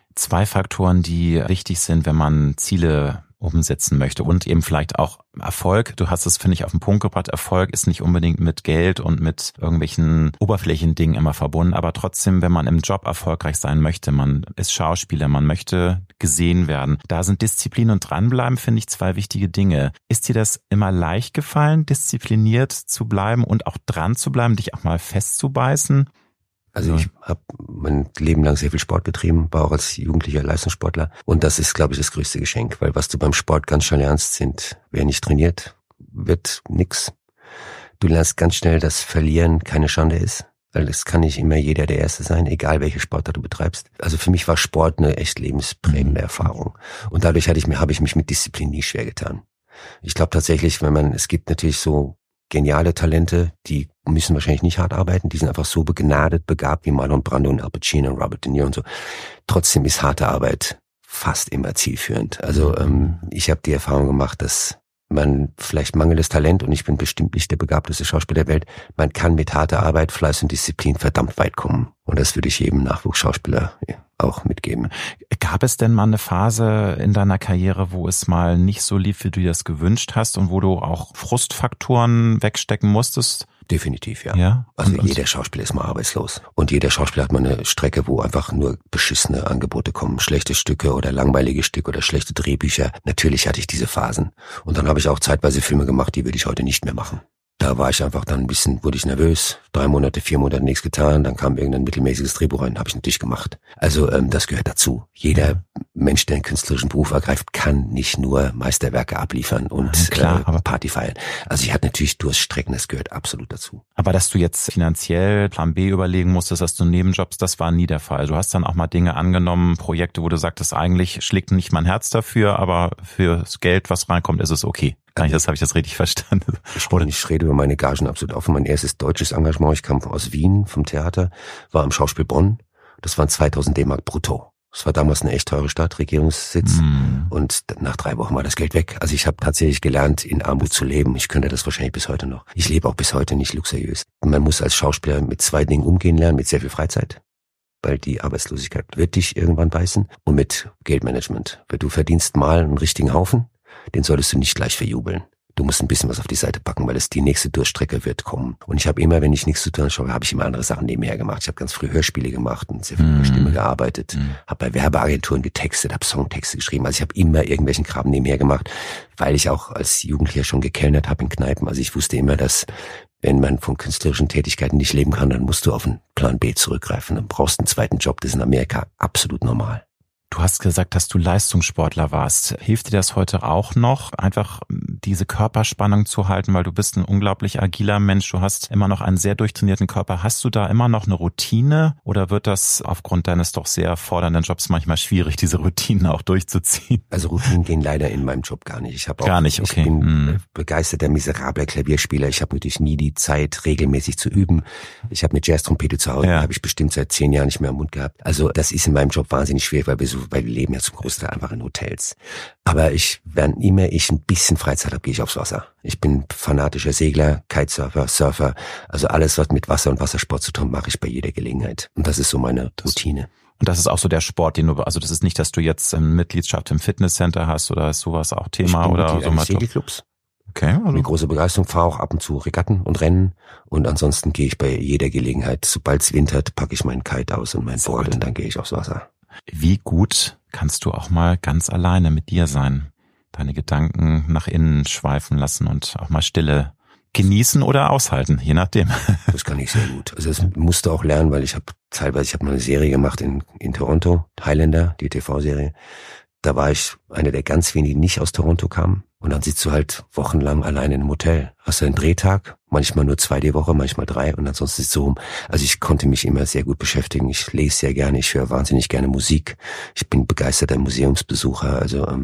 2 Faktoren, die wichtig sind, wenn man Ziele umsetzen möchte und eben vielleicht auch Erfolg. Du hast es, finde ich, auf den Punkt gebracht. Erfolg ist nicht unbedingt mit Geld und mit irgendwelchen Oberflächendingen immer verbunden, aber trotzdem, wenn man im Job erfolgreich sein möchte, man ist Schauspieler, man möchte gesehen werden. Da sind Disziplin und Dranbleiben, finde ich, 2 wichtige Dinge. Ist dir das immer leicht gefallen, diszipliniert zu bleiben und auch dran zu bleiben, dich auch mal festzubeißen? Also ich habe mein Leben lang sehr viel Sport betrieben, war auch als jugendlicher Leistungssportler. Und das ist, glaube ich, das größte Geschenk, weil was du beim Sport ganz schnell lernst, wer nicht trainiert, wird nix. Du lernst ganz schnell, dass Verlieren keine Schande ist, weil es kann nicht immer jeder der Erste sein, egal welche Sportart du betreibst. Also für mich war Sport eine echt lebensprägende Erfahrung. Und dadurch habe ich mich mit Disziplin nie schwer getan. Ich glaube tatsächlich, es gibt natürlich so geniale Talente, die müssen wahrscheinlich nicht hart arbeiten, die sind einfach so begnadet, begabt wie Marlon Brando und Al Pacino und Robert De Niro und so. Trotzdem ist harte Arbeit fast immer zielführend. Also ich habe die Erfahrung gemacht, dass man vielleicht mangelndes Talent, und ich bin bestimmt nicht der begabteste Schauspieler der Welt, man kann mit harter Arbeit, Fleiß und Disziplin verdammt weit kommen. Und das würde ich jedem Nachwuchsschauspieler auch mitgeben. Gab es denn mal eine Phase in deiner Karriere, wo es mal nicht so lief, wie du dir das gewünscht hast und wo du auch Frustfaktoren wegstecken musstest? Definitiv, ja. Also jeder Schauspieler ist mal arbeitslos. Und jeder Schauspieler hat mal eine Strecke, wo einfach nur beschissene Angebote kommen. Schlechte Stücke oder langweilige Stücke oder schlechte Drehbücher. Natürlich hatte ich diese Phasen. Und dann habe ich auch zeitweise Filme gemacht, die würde ich heute nicht mehr machen. Da war ich einfach dann wurde ich nervös. 3 Monate, 4 Monate nichts getan. Dann kam irgendein mittelmäßiges Drehbuch rein, habe ich natürlich gemacht. Also das gehört dazu. Jeder Mensch, der einen künstlerischen Beruf ergreift, kann nicht nur Meisterwerke abliefern und aber Party feiern. Also ich hatte natürlich Durststrecken, das gehört absolut dazu. Aber dass du jetzt finanziell Plan B überlegen musstest, dass du Nebenjobs, das war nie der Fall. Du hast dann auch mal Dinge angenommen, Projekte, wo du sagtest, eigentlich schlägt nicht mein Herz dafür, aber fürs Geld, was reinkommt, ist es okay. Das habe ich das richtig verstanden. Ich rede über meine Gagen absolut offen. Mein erstes deutsches Engagement, ich kam aus Wien vom Theater, war am Schauspiel Bonn. Das waren 2000 D-Mark brutto. Das war damals eine echt teure Stadt, Regierungssitz. Und nach 3 Wochen war das Geld weg. Also ich habe tatsächlich gelernt, in Armut zu leben. Ich könnte das wahrscheinlich bis heute noch. Ich lebe auch bis heute nicht luxuriös. Man muss als Schauspieler mit 2 Dingen umgehen lernen, mit sehr viel Freizeit, weil die Arbeitslosigkeit wird dich irgendwann beißen, und mit Geldmanagement. Weil du verdienst mal einen richtigen Haufen, den solltest du nicht gleich verjubeln. Du musst ein bisschen was auf die Seite packen, weil es die nächste Durchstrecke wird kommen. Und ich habe immer, wenn ich nichts zu tun habe, habe ich immer andere Sachen nebenher gemacht. Ich habe ganz früh Hörspiele gemacht und sehr viel mit der Stimme gearbeitet, habe bei Werbeagenturen getextet, habe Songtexte geschrieben. Also ich habe immer irgendwelchen Kram nebenher gemacht, weil ich auch als Jugendlicher schon gekellnert habe in Kneipen. Also ich wusste immer, dass wenn man von künstlerischen Tätigkeiten nicht leben kann, dann musst du auf einen Plan B zurückgreifen. Dann brauchst du einen zweiten Job. Das ist in Amerika absolut normal. Du hast gesagt, dass du Leistungssportler warst. Hilft dir das heute auch noch, einfach diese Körperspannung zu halten, weil du bist ein unglaublich agiler Mensch, du hast immer noch einen sehr durchtrainierten Körper. Hast du da immer noch eine Routine oder wird das aufgrund deines doch sehr fordernden Jobs manchmal schwierig, diese Routinen auch durchzuziehen? Also Routinen gehen leider in meinem Job gar nicht. Ich bin begeisterter, miserabler Klavierspieler. Ich habe natürlich nie die Zeit, regelmäßig zu üben. Ich habe eine Jazztrompete zu Hause, habe ich bestimmt seit 10 Jahren nicht mehr im Mund gehabt. Also das ist in meinem Job wahnsinnig schwierig, weil wir leben ja zum Großteil einfach in Hotels. Aber wann immer ich ein bisschen Freizeit habe, gehe ich aufs Wasser. Ich bin fanatischer Segler, Kitesurfer, Surfer. Also alles, was mit Wasser und Wassersport zu tun, mache ich bei jeder Gelegenheit. Und das ist so meine Routine. Und das ist auch so der Sport, den du, also das ist nicht, dass du jetzt eine Mitgliedschaft im Fitnesscenter hast oder ist sowas auch Thema oder so mal Segelclubs. Okay. Also. Mit großer Begeisterung, fahre auch ab und zu Regatten und Rennen und ansonsten gehe ich bei jeder Gelegenheit, sobald es wintert, packe ich meinen Kite aus und mein Board und dann gehe ich aufs Wasser. Wie gut kannst du auch mal ganz alleine mit dir sein? Deine Gedanken nach innen schweifen lassen und auch mal Stille genießen oder aushalten, je nachdem. Das kann ich sehr gut. Also das musste auch lernen, weil ich habe mal eine Serie gemacht in Toronto, Highlander, die TV-Serie. Da war ich einer der ganz wenigen, die nicht aus Toronto kamen. Und dann sitzt du halt wochenlang alleine in einem Hotel. Hast du einen Drehtag, manchmal nur 2 die Woche, manchmal 3 und ansonsten sitzt du rum. Also ich konnte mich immer sehr gut beschäftigen. Ich lese sehr gerne, ich höre wahnsinnig gerne Musik. Ich bin begeisterter Museumsbesucher.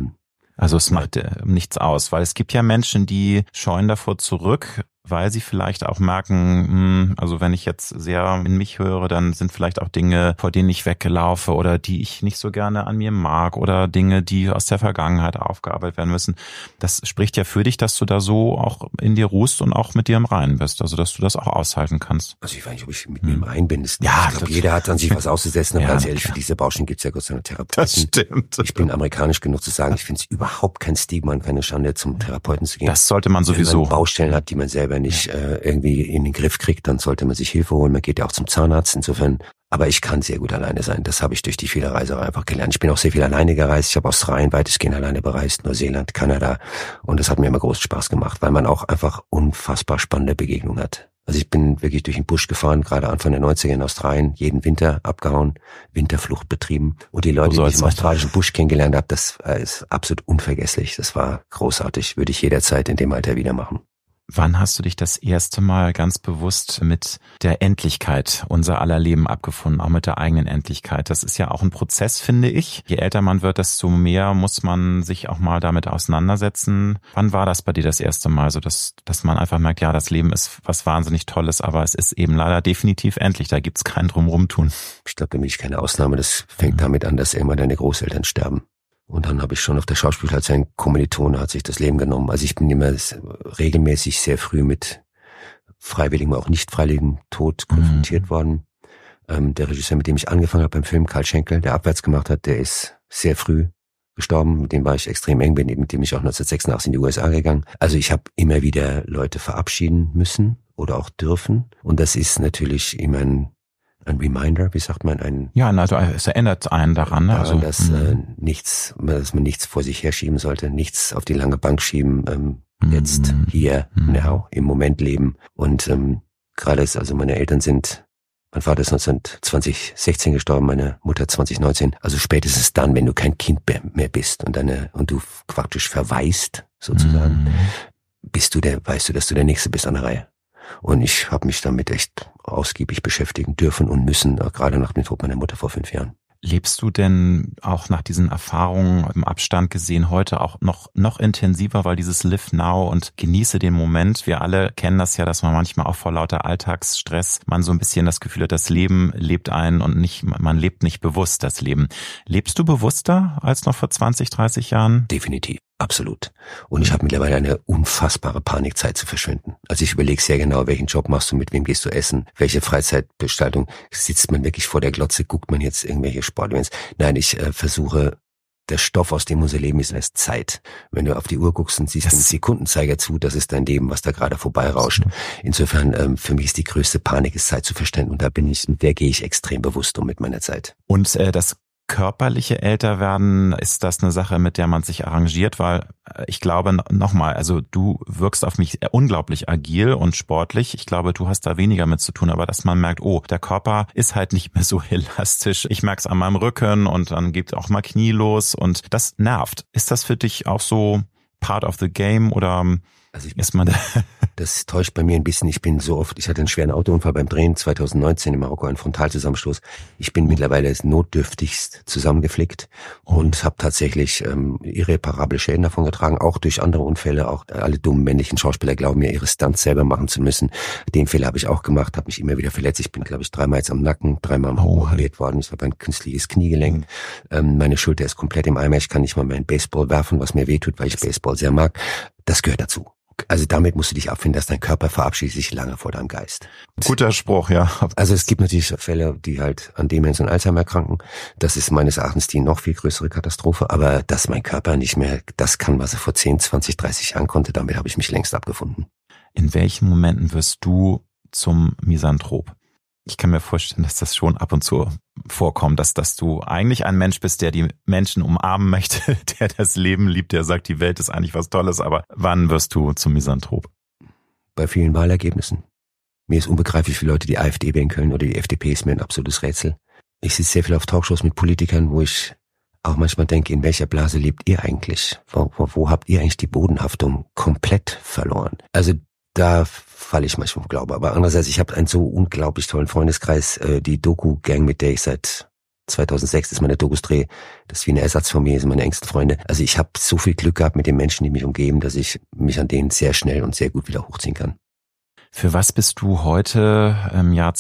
Also es macht nichts aus, weil es gibt ja Menschen, die scheuen davor zurück, weil sie vielleicht auch merken, also wenn ich jetzt sehr in mich höre, dann sind vielleicht auch Dinge, vor denen ich weggelaufe oder die ich nicht so gerne an mir mag oder Dinge, die aus der Vergangenheit aufgearbeitet werden müssen. Das spricht ja für dich, dass du da so auch in dir ruhst und auch mit dir im Reinen bist, also dass du das auch aushalten kannst. Also ich weiß nicht, ob ich mit mir im Reinen bin. Ich glaube, jeder hat an sich was auszusetzen, aber ganz ehrlich, für diese Baustellen gibt's ja Gott sei Dank Therapeuten. Das stimmt. Ich bin amerikanisch genug zu sagen, ich finde es überhaupt kein Stigma und keine Schande, zum Therapeuten zu gehen. Das sollte man sowieso. Wenn man Baustellen hat, die man selber nicht irgendwie in den Griff kriegt, dann sollte man sich Hilfe holen. Man geht ja auch zum Zahnarzt insofern. Aber ich kann sehr gut alleine sein. Das habe ich durch die viele Reiserei einfach gelernt. Ich bin auch sehr viel alleine gereist. Ich habe Australien weitestgehend alleine bereist, Neuseeland, Kanada. Und das hat mir immer großen Spaß gemacht, weil man auch einfach unfassbar spannende Begegnungen hat. Also ich bin wirklich durch den Busch gefahren, gerade Anfang der 90er in Australien, jeden Winter abgehauen, Winterflucht betrieben. Und die Leute, die ich im australischen Busch kennengelernt habe, das ist absolut unvergesslich. Das war großartig. Würde ich jederzeit in dem Alter wieder machen. Wann hast du dich das erste Mal ganz bewusst mit der Endlichkeit unser aller Leben abgefunden, auch mit der eigenen Endlichkeit? Das ist ja auch ein Prozess, finde ich. Je älter man wird, desto mehr muss man sich auch mal damit auseinandersetzen. Wann war das bei dir das erste Mal, so dass man einfach merkt, ja, das Leben ist was wahnsinnig Tolles, aber es ist eben leider definitiv endlich. Da gibt's kein Drumrumtun. Ich glaube, da bin ich keine Ausnahme. Das fängt damit an, dass irgendwann deine Großeltern sterben. Und dann habe ich schon auf der Schauspielschule ein Kommilitone hat sich das Leben genommen. Also ich bin immer regelmäßig sehr früh mit freiwilligem, auch nicht freiwilligem Tod konfrontiert worden. Der Regisseur, mit dem ich angefangen habe beim Film, Karl Schenkel, der Abwärts gemacht hat, der ist sehr früh gestorben. Mit dem war ich extrem eng, bin mit dem ich auch 1986 in die USA gegangen. Also ich habe immer wieder Leute verabschieden müssen oder auch dürfen. Und das ist natürlich immer ein Reminder, wie sagt man, ja, also es erinnert einen daran, ne? Also dass man nichts vor sich herschieben sollte, nichts auf die lange Bank schieben. jetzt, hier, now, im Moment leben. Und gerade ist, also meine Eltern sind, mein Vater ist 2016 gestorben, meine Mutter 2019. Also spätestens dann, wenn du kein Kind mehr bist und du praktisch verwaist, sozusagen, weißt du, dass du der Nächste bist an der Reihe. Und ich habe mich damit echt ausgiebig beschäftigen dürfen und müssen, gerade nach dem Tod meiner Mutter vor 5 Jahren. Lebst du denn auch nach diesen Erfahrungen im Abstand gesehen heute auch noch intensiver, weil dieses Live Now und genieße den Moment, wir alle kennen das ja, dass man manchmal auch vor lauter Alltagsstress man so ein bisschen das Gefühl hat, das Leben lebt einen und man lebt nicht bewusst das Leben. Lebst du bewusster als noch vor 20, 30 Jahren? Definitiv. Absolut. Und ich habe mittlerweile eine unfassbare Panik, Zeit zu verschwenden. Also ich überlege sehr genau, welchen Job machst du, mit wem gehst du essen, welche Freizeitgestaltung, sitzt man wirklich vor der Glotze, guckt man jetzt irgendwelche Sportevents. Nein, ich versuche, der Stoff, aus dem unser Leben ist, heißt Zeit. Wenn du auf die Uhr guckst und siehst den Sekundenzeiger zu, das ist dein Leben, was da gerade vorbeirauscht. Insofern, für mich ist die größte Panik, ist Zeit zu verschwenden. Und der gehe ich extrem bewusst um mit meiner Zeit. Und das körperliche Älterwerden, ist das eine Sache, mit der man sich arrangiert, weil ich glaube, nochmal, also du wirkst auf mich unglaublich agil und sportlich. Ich glaube, du hast da weniger mit zu tun, aber dass man merkt, oh, der Körper ist halt nicht mehr so elastisch. Ich merke es an meinem Rücken und dann geht auch mal Knie los und das nervt. Ist das für dich auch so part of the game oder ist man da? Das täuscht bei mir ein bisschen. Ich hatte einen schweren Autounfall beim Drehen 2019 in Marokko, einen Frontalzusammenstoß. Ich bin mittlerweile notdürftigst zusammengeflickt und habe tatsächlich irreparable Schäden davon getragen, auch durch andere Unfälle. Auch alle dummen männlichen Schauspieler glauben ja, ihre Stunts selber machen zu müssen. Den Fehler habe ich auch gemacht, habe mich immer wieder verletzt. Ich bin, glaube ich, 3-mal jetzt am Nacken, 3-mal operiert worden. Ich habe ein künstliches Kniegelenk. Meine Schulter ist komplett im Eimer. Ich kann nicht mal meinen Baseball werfen, was mir wehtut, weil ich Baseball sehr mag. Das gehört dazu. Also damit musst du dich abfinden, dass dein Körper verabschiedet sich lange vor deinem Geist. Guter Spruch, ja. Also es gibt natürlich Fälle, die halt an Demenz und Alzheimer erkranken. Das ist meines Erachtens die noch viel größere Katastrophe. Aber dass mein Körper nicht mehr das kann, was er vor 10, 20, 30 Jahren konnte, damit habe ich mich längst abgefunden. In welchen Momenten wirst du zum Misanthrop? Ich kann mir vorstellen, dass das schon ab und zu vorkommt, dass du eigentlich ein Mensch bist, der die Menschen umarmen möchte, der das Leben liebt, der sagt, die Welt ist eigentlich was Tolles, aber wann wirst du zum Misanthrop? Bei vielen Wahlergebnissen. Mir ist unbegreiflich, wie Leute die AfD wählen können oder die FDP, ist mir ein absolutes Rätsel. Ich sitze sehr viel auf Talkshows mit Politikern, wo ich auch manchmal denke, in welcher Blase lebt ihr eigentlich? Wo habt ihr eigentlich die Bodenhaftung komplett verloren? Also da falle ich manchmal vom Glaube. Aber andererseits, ich habe einen so unglaublich tollen Freundeskreis. Die Doku-Gang, mit der ich seit 2006 ist meine Dokus drehe, das ist wie ein Ersatz von mir, sind meine engsten Freunde. Also ich habe so viel Glück gehabt mit den Menschen, die mich umgeben, dass ich mich an denen sehr schnell und sehr gut wieder hochziehen kann. Für was bist du heute im Jahr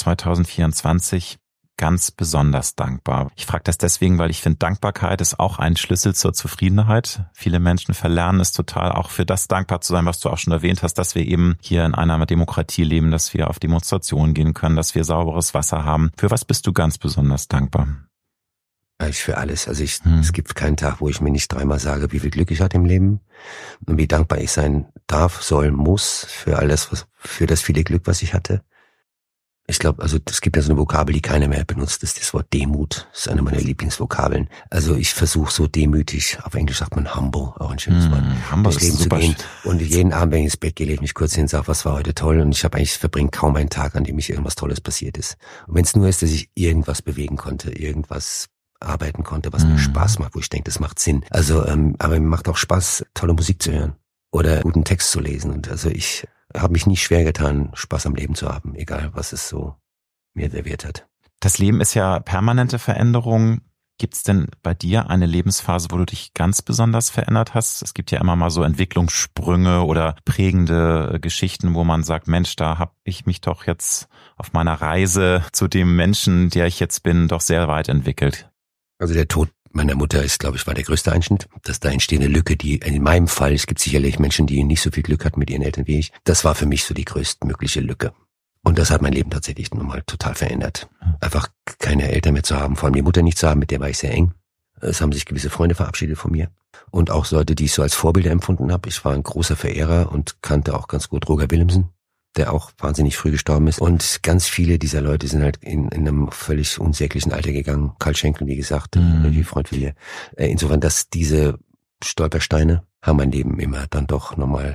2024 ganz besonders dankbar? Ich frage das deswegen, weil ich finde, Dankbarkeit ist auch ein Schlüssel zur Zufriedenheit. Viele Menschen verlernen es total, auch für das dankbar zu sein, was du auch schon erwähnt hast, dass wir eben hier in einer Demokratie leben, dass wir auf Demonstrationen gehen können, dass wir sauberes Wasser haben. Für was bist du ganz besonders dankbar? Eigentlich für alles. Also es gibt keinen Tag, wo ich mir nicht 3-mal sage, wie viel Glück ich hatte im Leben und wie dankbar ich sein darf, soll, muss für alles, für das viele Glück, was ich hatte. Ich glaube, also es gibt ja so eine Vokabel, die keiner mehr benutzt, das ist das Wort Demut. Das ist eine meiner Lieblingsvokabeln. Also ich versuche so demütig, auf Englisch sagt man humble, auch ein schönes Wort, durchs Leben zu gehen. Und jeden Abend, wenn ich ins Bett gehe, lege ich mich kurz hin und sage, was war heute toll. Und ich verbringe kaum einen Tag, an dem mich irgendwas Tolles passiert ist. Und wenn es nur ist, dass ich irgendwas bewegen konnte, irgendwas arbeiten konnte, was mir Spaß macht, wo ich denke, das macht Sinn. Also, aber mir macht auch Spaß, tolle Musik zu hören oder guten Text zu lesen. Und also ich habe mich nie schwer getan, Spaß am Leben zu haben, egal was es so mir serviert hat. Das Leben ist ja permanente Veränderung. Gibt es denn bei dir eine Lebensphase, wo du dich ganz besonders verändert hast? Es gibt ja immer mal so Entwicklungssprünge oder prägende Geschichten, wo man sagt, Mensch, da habe ich mich doch jetzt auf meiner Reise zu dem Menschen, der ich jetzt bin, doch sehr weit entwickelt. Also der Tod meiner Mutter ist, glaube ich, war der größte Einschnitt. Dass da entsteht eine Lücke, die in meinem Fall, es gibt sicherlich Menschen, die nicht so viel Glück hatten mit ihren Eltern wie ich. Das war für mich so die größtmögliche Lücke. Und das hat mein Leben tatsächlich nochmal total verändert. Einfach keine Eltern mehr zu haben, vor allem die Mutter nicht zu haben, mit der war ich sehr eng. Es haben sich gewisse Freunde verabschiedet von mir. Und auch Leute, die ich so als Vorbilder empfunden habe. Ich war ein großer Verehrer und kannte auch ganz gut Roger Willemsen, der auch wahnsinnig früh gestorben ist. Und ganz viele dieser Leute sind halt in einem völlig unsäglichen Alter gegangen. Karl Schenkel, wie gesagt, wie Freund von mir. Insofern, dass diese Stolpersteine haben mein Leben immer dann doch nochmal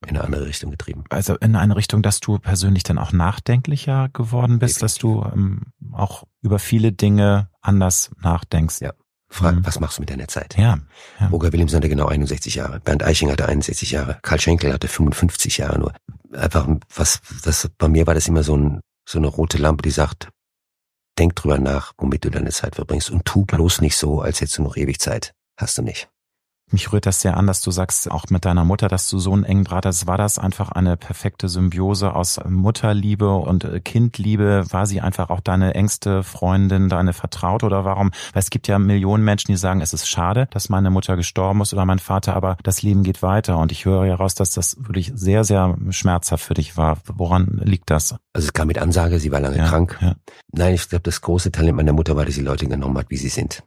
in eine andere Richtung getrieben. Also in eine Richtung, dass du persönlich dann auch nachdenklicher geworden bist, dass du auch über viele Dinge anders nachdenkst. Ja. Frag, was machst du mit deiner Zeit? Ja. Roger Williams hatte genau 61 Jahre. Bernd Eiching hatte 61 Jahre. Karl Schenkel hatte 55 Jahre nur. Einfach, bei mir war das immer so eine rote Lampe, die sagt, denk drüber nach, womit du deine Zeit verbringst und tu bloß nicht so, als hättest du noch ewig Zeit. Hast du nicht. Mich rührt das sehr an, dass du sagst, auch mit deiner Mutter, dass du so einen engen Draht hast. War das einfach eine perfekte Symbiose aus Mutterliebe und Kindliebe? War sie einfach auch deine engste Freundin, deine Vertraute oder warum? Weil es gibt ja Millionen Menschen, die sagen, es ist schade, dass meine Mutter gestorben ist oder mein Vater, aber das Leben geht weiter. Und ich höre heraus, dass das wirklich sehr, sehr schmerzhaft für dich war. Woran liegt das? Also es kam mit Ansage, sie war lange krank. Ja. Nein, ich glaube, das große Talent meiner Mutter war, dass sie Leute genommen hat, wie sie sind.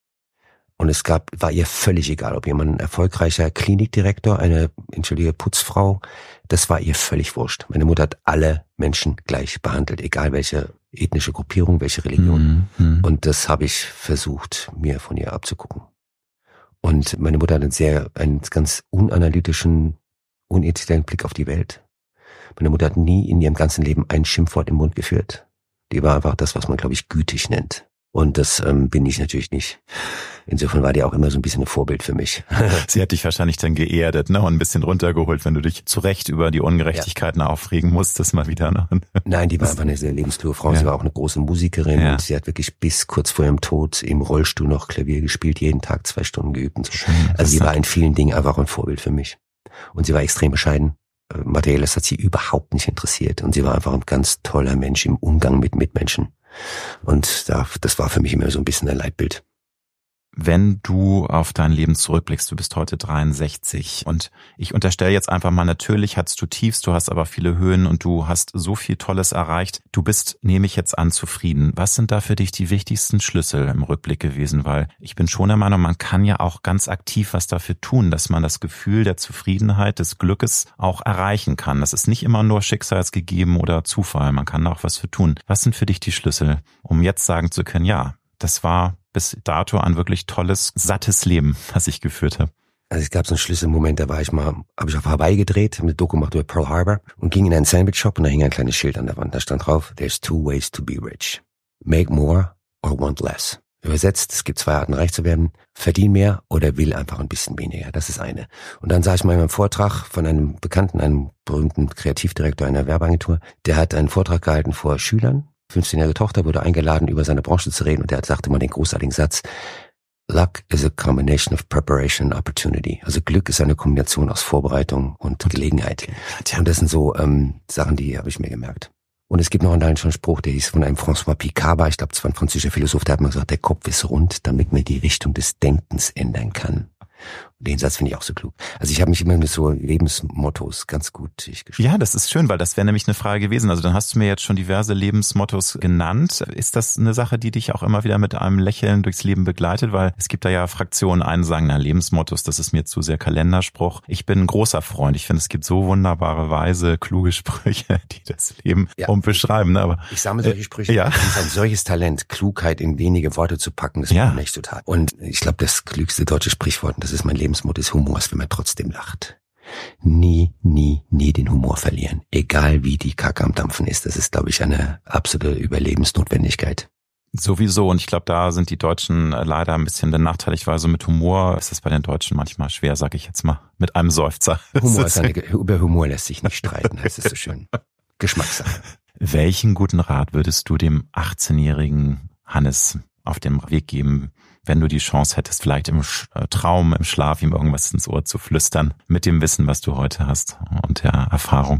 Und war ihr völlig egal, ob jemand ein erfolgreicher Klinikdirektor, eine Putzfrau, das war ihr völlig wurscht. Meine Mutter hat alle Menschen gleich behandelt, egal welche ethnische Gruppierung, welche Religion. Und das habe ich versucht, mir von ihr abzugucken. Und meine Mutter hat einen ganz unanalytischen, unintellektuellen Blick auf die Welt. Meine Mutter hat nie in ihrem ganzen Leben ein Schimpfwort im Mund geführt. Die war einfach das, was man, glaube ich, gütig nennt. Und das bin ich natürlich nicht. Insofern war die auch immer so ein bisschen ein Vorbild für mich. Sie hat dich wahrscheinlich dann geerdet, ne, und ein bisschen runtergeholt, wenn du dich zu Recht über die Ungerechtigkeiten aufregen musstest mal wieder. Ne? Nein, die war einfach eine sehr lebenskluge Frau. Ja. Sie war auch eine große Musikerin und sie hat wirklich bis kurz vor ihrem Tod im Rollstuhl noch Klavier gespielt, jeden Tag 2 Stunden geübt und so. Schön, also sie war in vielen Dingen einfach ein Vorbild für mich. Und sie war extrem bescheiden. Materielles hat sie überhaupt nicht interessiert. Und sie war einfach ein ganz toller Mensch im Umgang mit Mitmenschen. Und das war für mich immer so ein bisschen ein Leitbild. Wenn du auf dein Leben zurückblickst, du bist heute 63 und ich unterstelle jetzt einfach mal, natürlich hattest du Tiefs, du hast aber viele Höhen und du hast so viel Tolles erreicht. Du bist, nehme ich jetzt an, zufrieden. Was sind da für dich die wichtigsten Schlüssel im Rückblick gewesen? Weil ich bin schon der Meinung, man kann ja auch ganz aktiv was dafür tun, dass man das Gefühl der Zufriedenheit, des Glückes auch erreichen kann. Das ist nicht immer nur schicksalsgegeben oder Zufall, man kann da auch was für tun. Was sind für dich die Schlüssel, um jetzt sagen zu können, ja, das war bis dato ein wirklich tolles, sattes Leben, was ich geführt habe? Also es gab so einen Schlüsselmoment, da habe ich auf Hawaii gedreht, habe eine Doku gemacht über Pearl Harbor und ging in einen Sandwich-Shop und da hing ein kleines Schild an der Wand. Da stand drauf, there's 2 ways to be rich. Make more or want less. Übersetzt, es gibt 2 Arten, reich zu werden. Verdien mehr oder will einfach ein bisschen weniger. Das ist eine. Und dann sah ich mal in einem Vortrag von einem Bekannten, einem berühmten Kreativdirektor einer Werbeagentur, der hat einen Vortrag gehalten vor Schülern. 15-jährige Tochter wurde eingeladen, über seine Branche zu reden und er sagte mal den großartigen Satz, Luck is a combination of preparation and opportunity. Also Glück ist eine Kombination aus Vorbereitung und Gelegenheit. Und das sind so Sachen, die habe ich mir gemerkt. Und es gibt noch einen schönen Spruch, der hieß von einem François Picard, ich glaube, das war ein französischer Philosoph, der hat mal gesagt, der Kopf ist rund, damit man die Richtung des Denkens ändern kann. Den Satz finde ich auch so klug. Also ich habe mich immer mit so Lebensmottos ganz gut geschrieben. Ja, das ist schön, weil das wäre nämlich eine Frage gewesen. Also dann hast du mir jetzt schon diverse Lebensmottos genannt. Ist das eine Sache, die dich auch immer wieder mit einem Lächeln durchs Leben begleitet? Weil es gibt da ja Fraktionen, einen sagen, na, Lebensmottos, das ist mir zu sehr Kalenderspruch. Ich bin ein großer Freund. Ich finde, es gibt so wunderbare, weise, kluge Sprüche, die das Leben beschreiben. Aber ich sammle solche Sprüche. Ja. Das ist ein solches Talent, Klugheit in wenige Worte zu packen. Das macht mich total. Und ich glaube, das klügste deutsche Sprichwort, das ist mein Lebensmotto des Humors, wenn man trotzdem lacht. Nie den Humor verlieren. Egal wie die Kacke am Dampfen ist. Das ist, glaube ich, eine absolute Überlebensnotwendigkeit. Sowieso. Und ich glaube, da sind die Deutschen leider ein bisschen benachteiligt, weil so mit Humor ist es bei den Deutschen manchmal schwer, sage ich jetzt mal, mit einem Seufzer. Über Humor lässt sich nicht streiten, heißt es so schön. Geschmackssache. Welchen guten Rat würdest du dem 18-jährigen Hannes auf dem Weg geben, wenn du die Chance hättest, vielleicht im Traum, im Schlaf ihm irgendwas ins Ohr zu flüstern, mit dem Wissen, was du heute hast und der Erfahrung?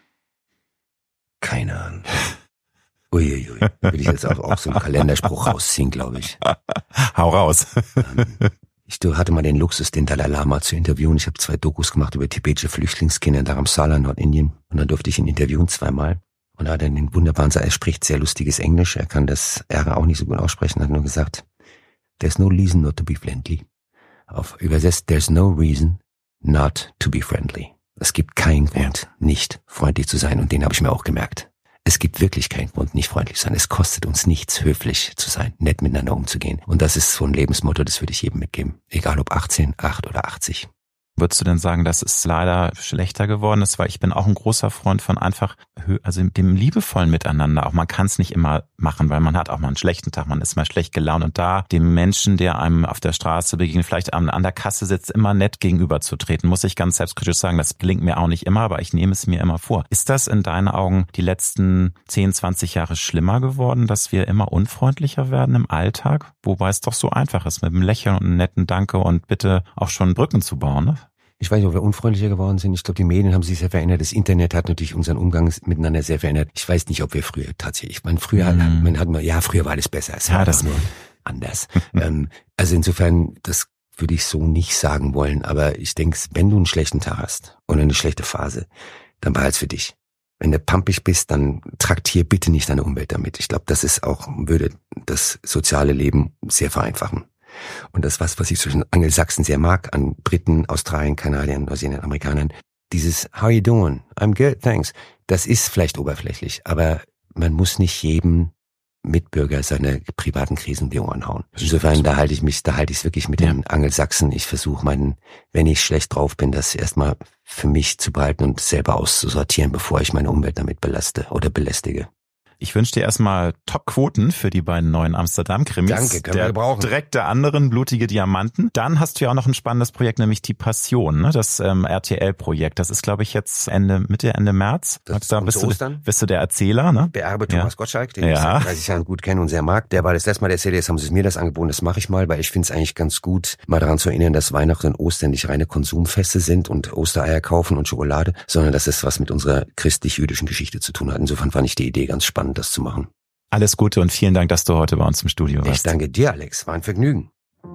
Keine Ahnung. Uiuiui, will ich jetzt auch so einen Kalenderspruch rausziehen, glaube ich. Hau raus. Ich hatte mal den Luxus, den Dalai Lama zu interviewen. Ich habe 2 Dokus gemacht über tibetische Flüchtlingskinder in Dharamsala, Nordindien. Und dann durfte ich ihn interviewen 2-mal. Und er hat dann den wunderbaren Satz, er spricht sehr lustiges Englisch, er kann das R auch nicht so gut aussprechen, hat nur gesagt, there's no reason not to be friendly. Auf übersetzt, there's no reason not to be friendly. Es gibt keinen Grund, nicht freundlich zu sein. Und den habe ich mir auch gemerkt. Es gibt wirklich keinen Grund, nicht freundlich zu sein. Es kostet uns nichts, höflich zu sein, nett miteinander umzugehen. Und das ist so ein Lebensmotto, das würde ich jedem mitgeben. Egal ob 18, 8 oder 80. Würdest du denn sagen, dass es leider schlechter geworden ist? Weil ich bin auch ein großer Freund von einfach, also dem liebevollen Miteinander. Auch man kann es nicht immer machen, weil man hat auch mal einen schlechten Tag, man ist mal schlecht gelaunt. Und da dem Menschen, der einem auf der Straße begegnet, vielleicht an der Kasse sitzt, immer nett gegenüberzutreten, muss ich ganz selbstkritisch sagen, das gelingt mir auch nicht immer, aber ich nehme es mir immer vor. Ist das in deinen Augen die letzten 10, 20 Jahre schlimmer geworden, dass wir immer unfreundlicher werden im Alltag? Wobei es doch so einfach ist, mit einem Lächeln und einem netten Danke und bitte auch schon Brücken zu bauen, ne? Ich weiß nicht, ob wir unfreundlicher geworden sind. Ich glaube, die Medien haben sich sehr verändert. Das Internet hat natürlich unseren Umgang miteinander sehr verändert. Ich weiß nicht, ob wir früher tatsächlich, früher war alles besser. Es war das nur anders. Also insofern, das würde ich so nicht sagen wollen. Aber ich denke, wenn du einen schlechten Tag hast oder eine schlechte Phase, dann behalt's für dich. Wenn du pampig bist, dann traktier bitte nicht deine Umwelt damit. Ich glaube, würde das soziale Leben sehr vereinfachen. Und das was ich zwischen Angelsachsen sehr mag, an Briten, Australien, Kanadiern, Neuseeländern, Amerikanern, dieses How you doing? I'm good, thanks. Das ist vielleicht oberflächlich, aber man muss nicht jedem Mitbürger seine privaten Krisen um die Ohren hauen. Insofern, da halte ich es wirklich mit den Angelsachsen. Ich versuche wenn ich schlecht drauf bin, das erstmal für mich zu behalten und selber auszusortieren, bevor ich meine Umwelt damit belaste oder belästige. Ich wünsche dir erstmal Top-Quoten für die beiden neuen Amsterdam-Krimis. Danke, können wir gebrauchen. Direkt der anderen, Blutige Diamanten. Dann hast du ja auch noch ein spannendes Projekt, nämlich Die Passion, ne? Das RTL-Projekt. Das ist, glaube ich, jetzt Mitte, Ende März. Bist du der Erzähler, ne? Beerbe Thomas Gottschalk, den ich seit 30 Jahren gut kenne und sehr mag. Der war das letzte Mal der Erzähler, jetzt haben sie mir das angeboten, das mache ich mal, weil ich finde es eigentlich ganz gut, mal daran zu erinnern, dass Weihnachten und Ostern nicht reine Konsumfeste sind und Ostereier kaufen und Schokolade, sondern dass es was mit unserer christlich-jüdischen Geschichte zu tun hat. Insofern fand ich die Idee ganz spannend, das zu machen. Alles Gute und vielen Dank, dass du heute bei uns im Studio warst. Ich danke dir, Alex. War ein Vergnügen.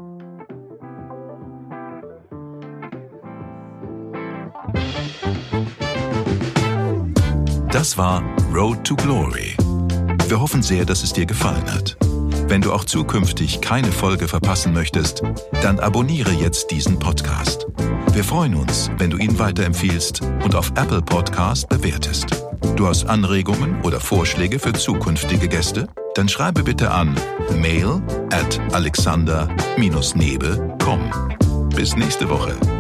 Das war Road to Glory. Wir hoffen sehr, dass es dir gefallen hat. Wenn du auch zukünftig keine Folge verpassen möchtest, dann abonniere jetzt diesen Podcast. Wir freuen uns, wenn du ihn weiterempfiehlst und auf Apple Podcast bewertest. Du hast Anregungen oder Vorschläge für zukünftige Gäste? Dann schreibe bitte an mail@alexander-nebe.com. Bis nächste Woche.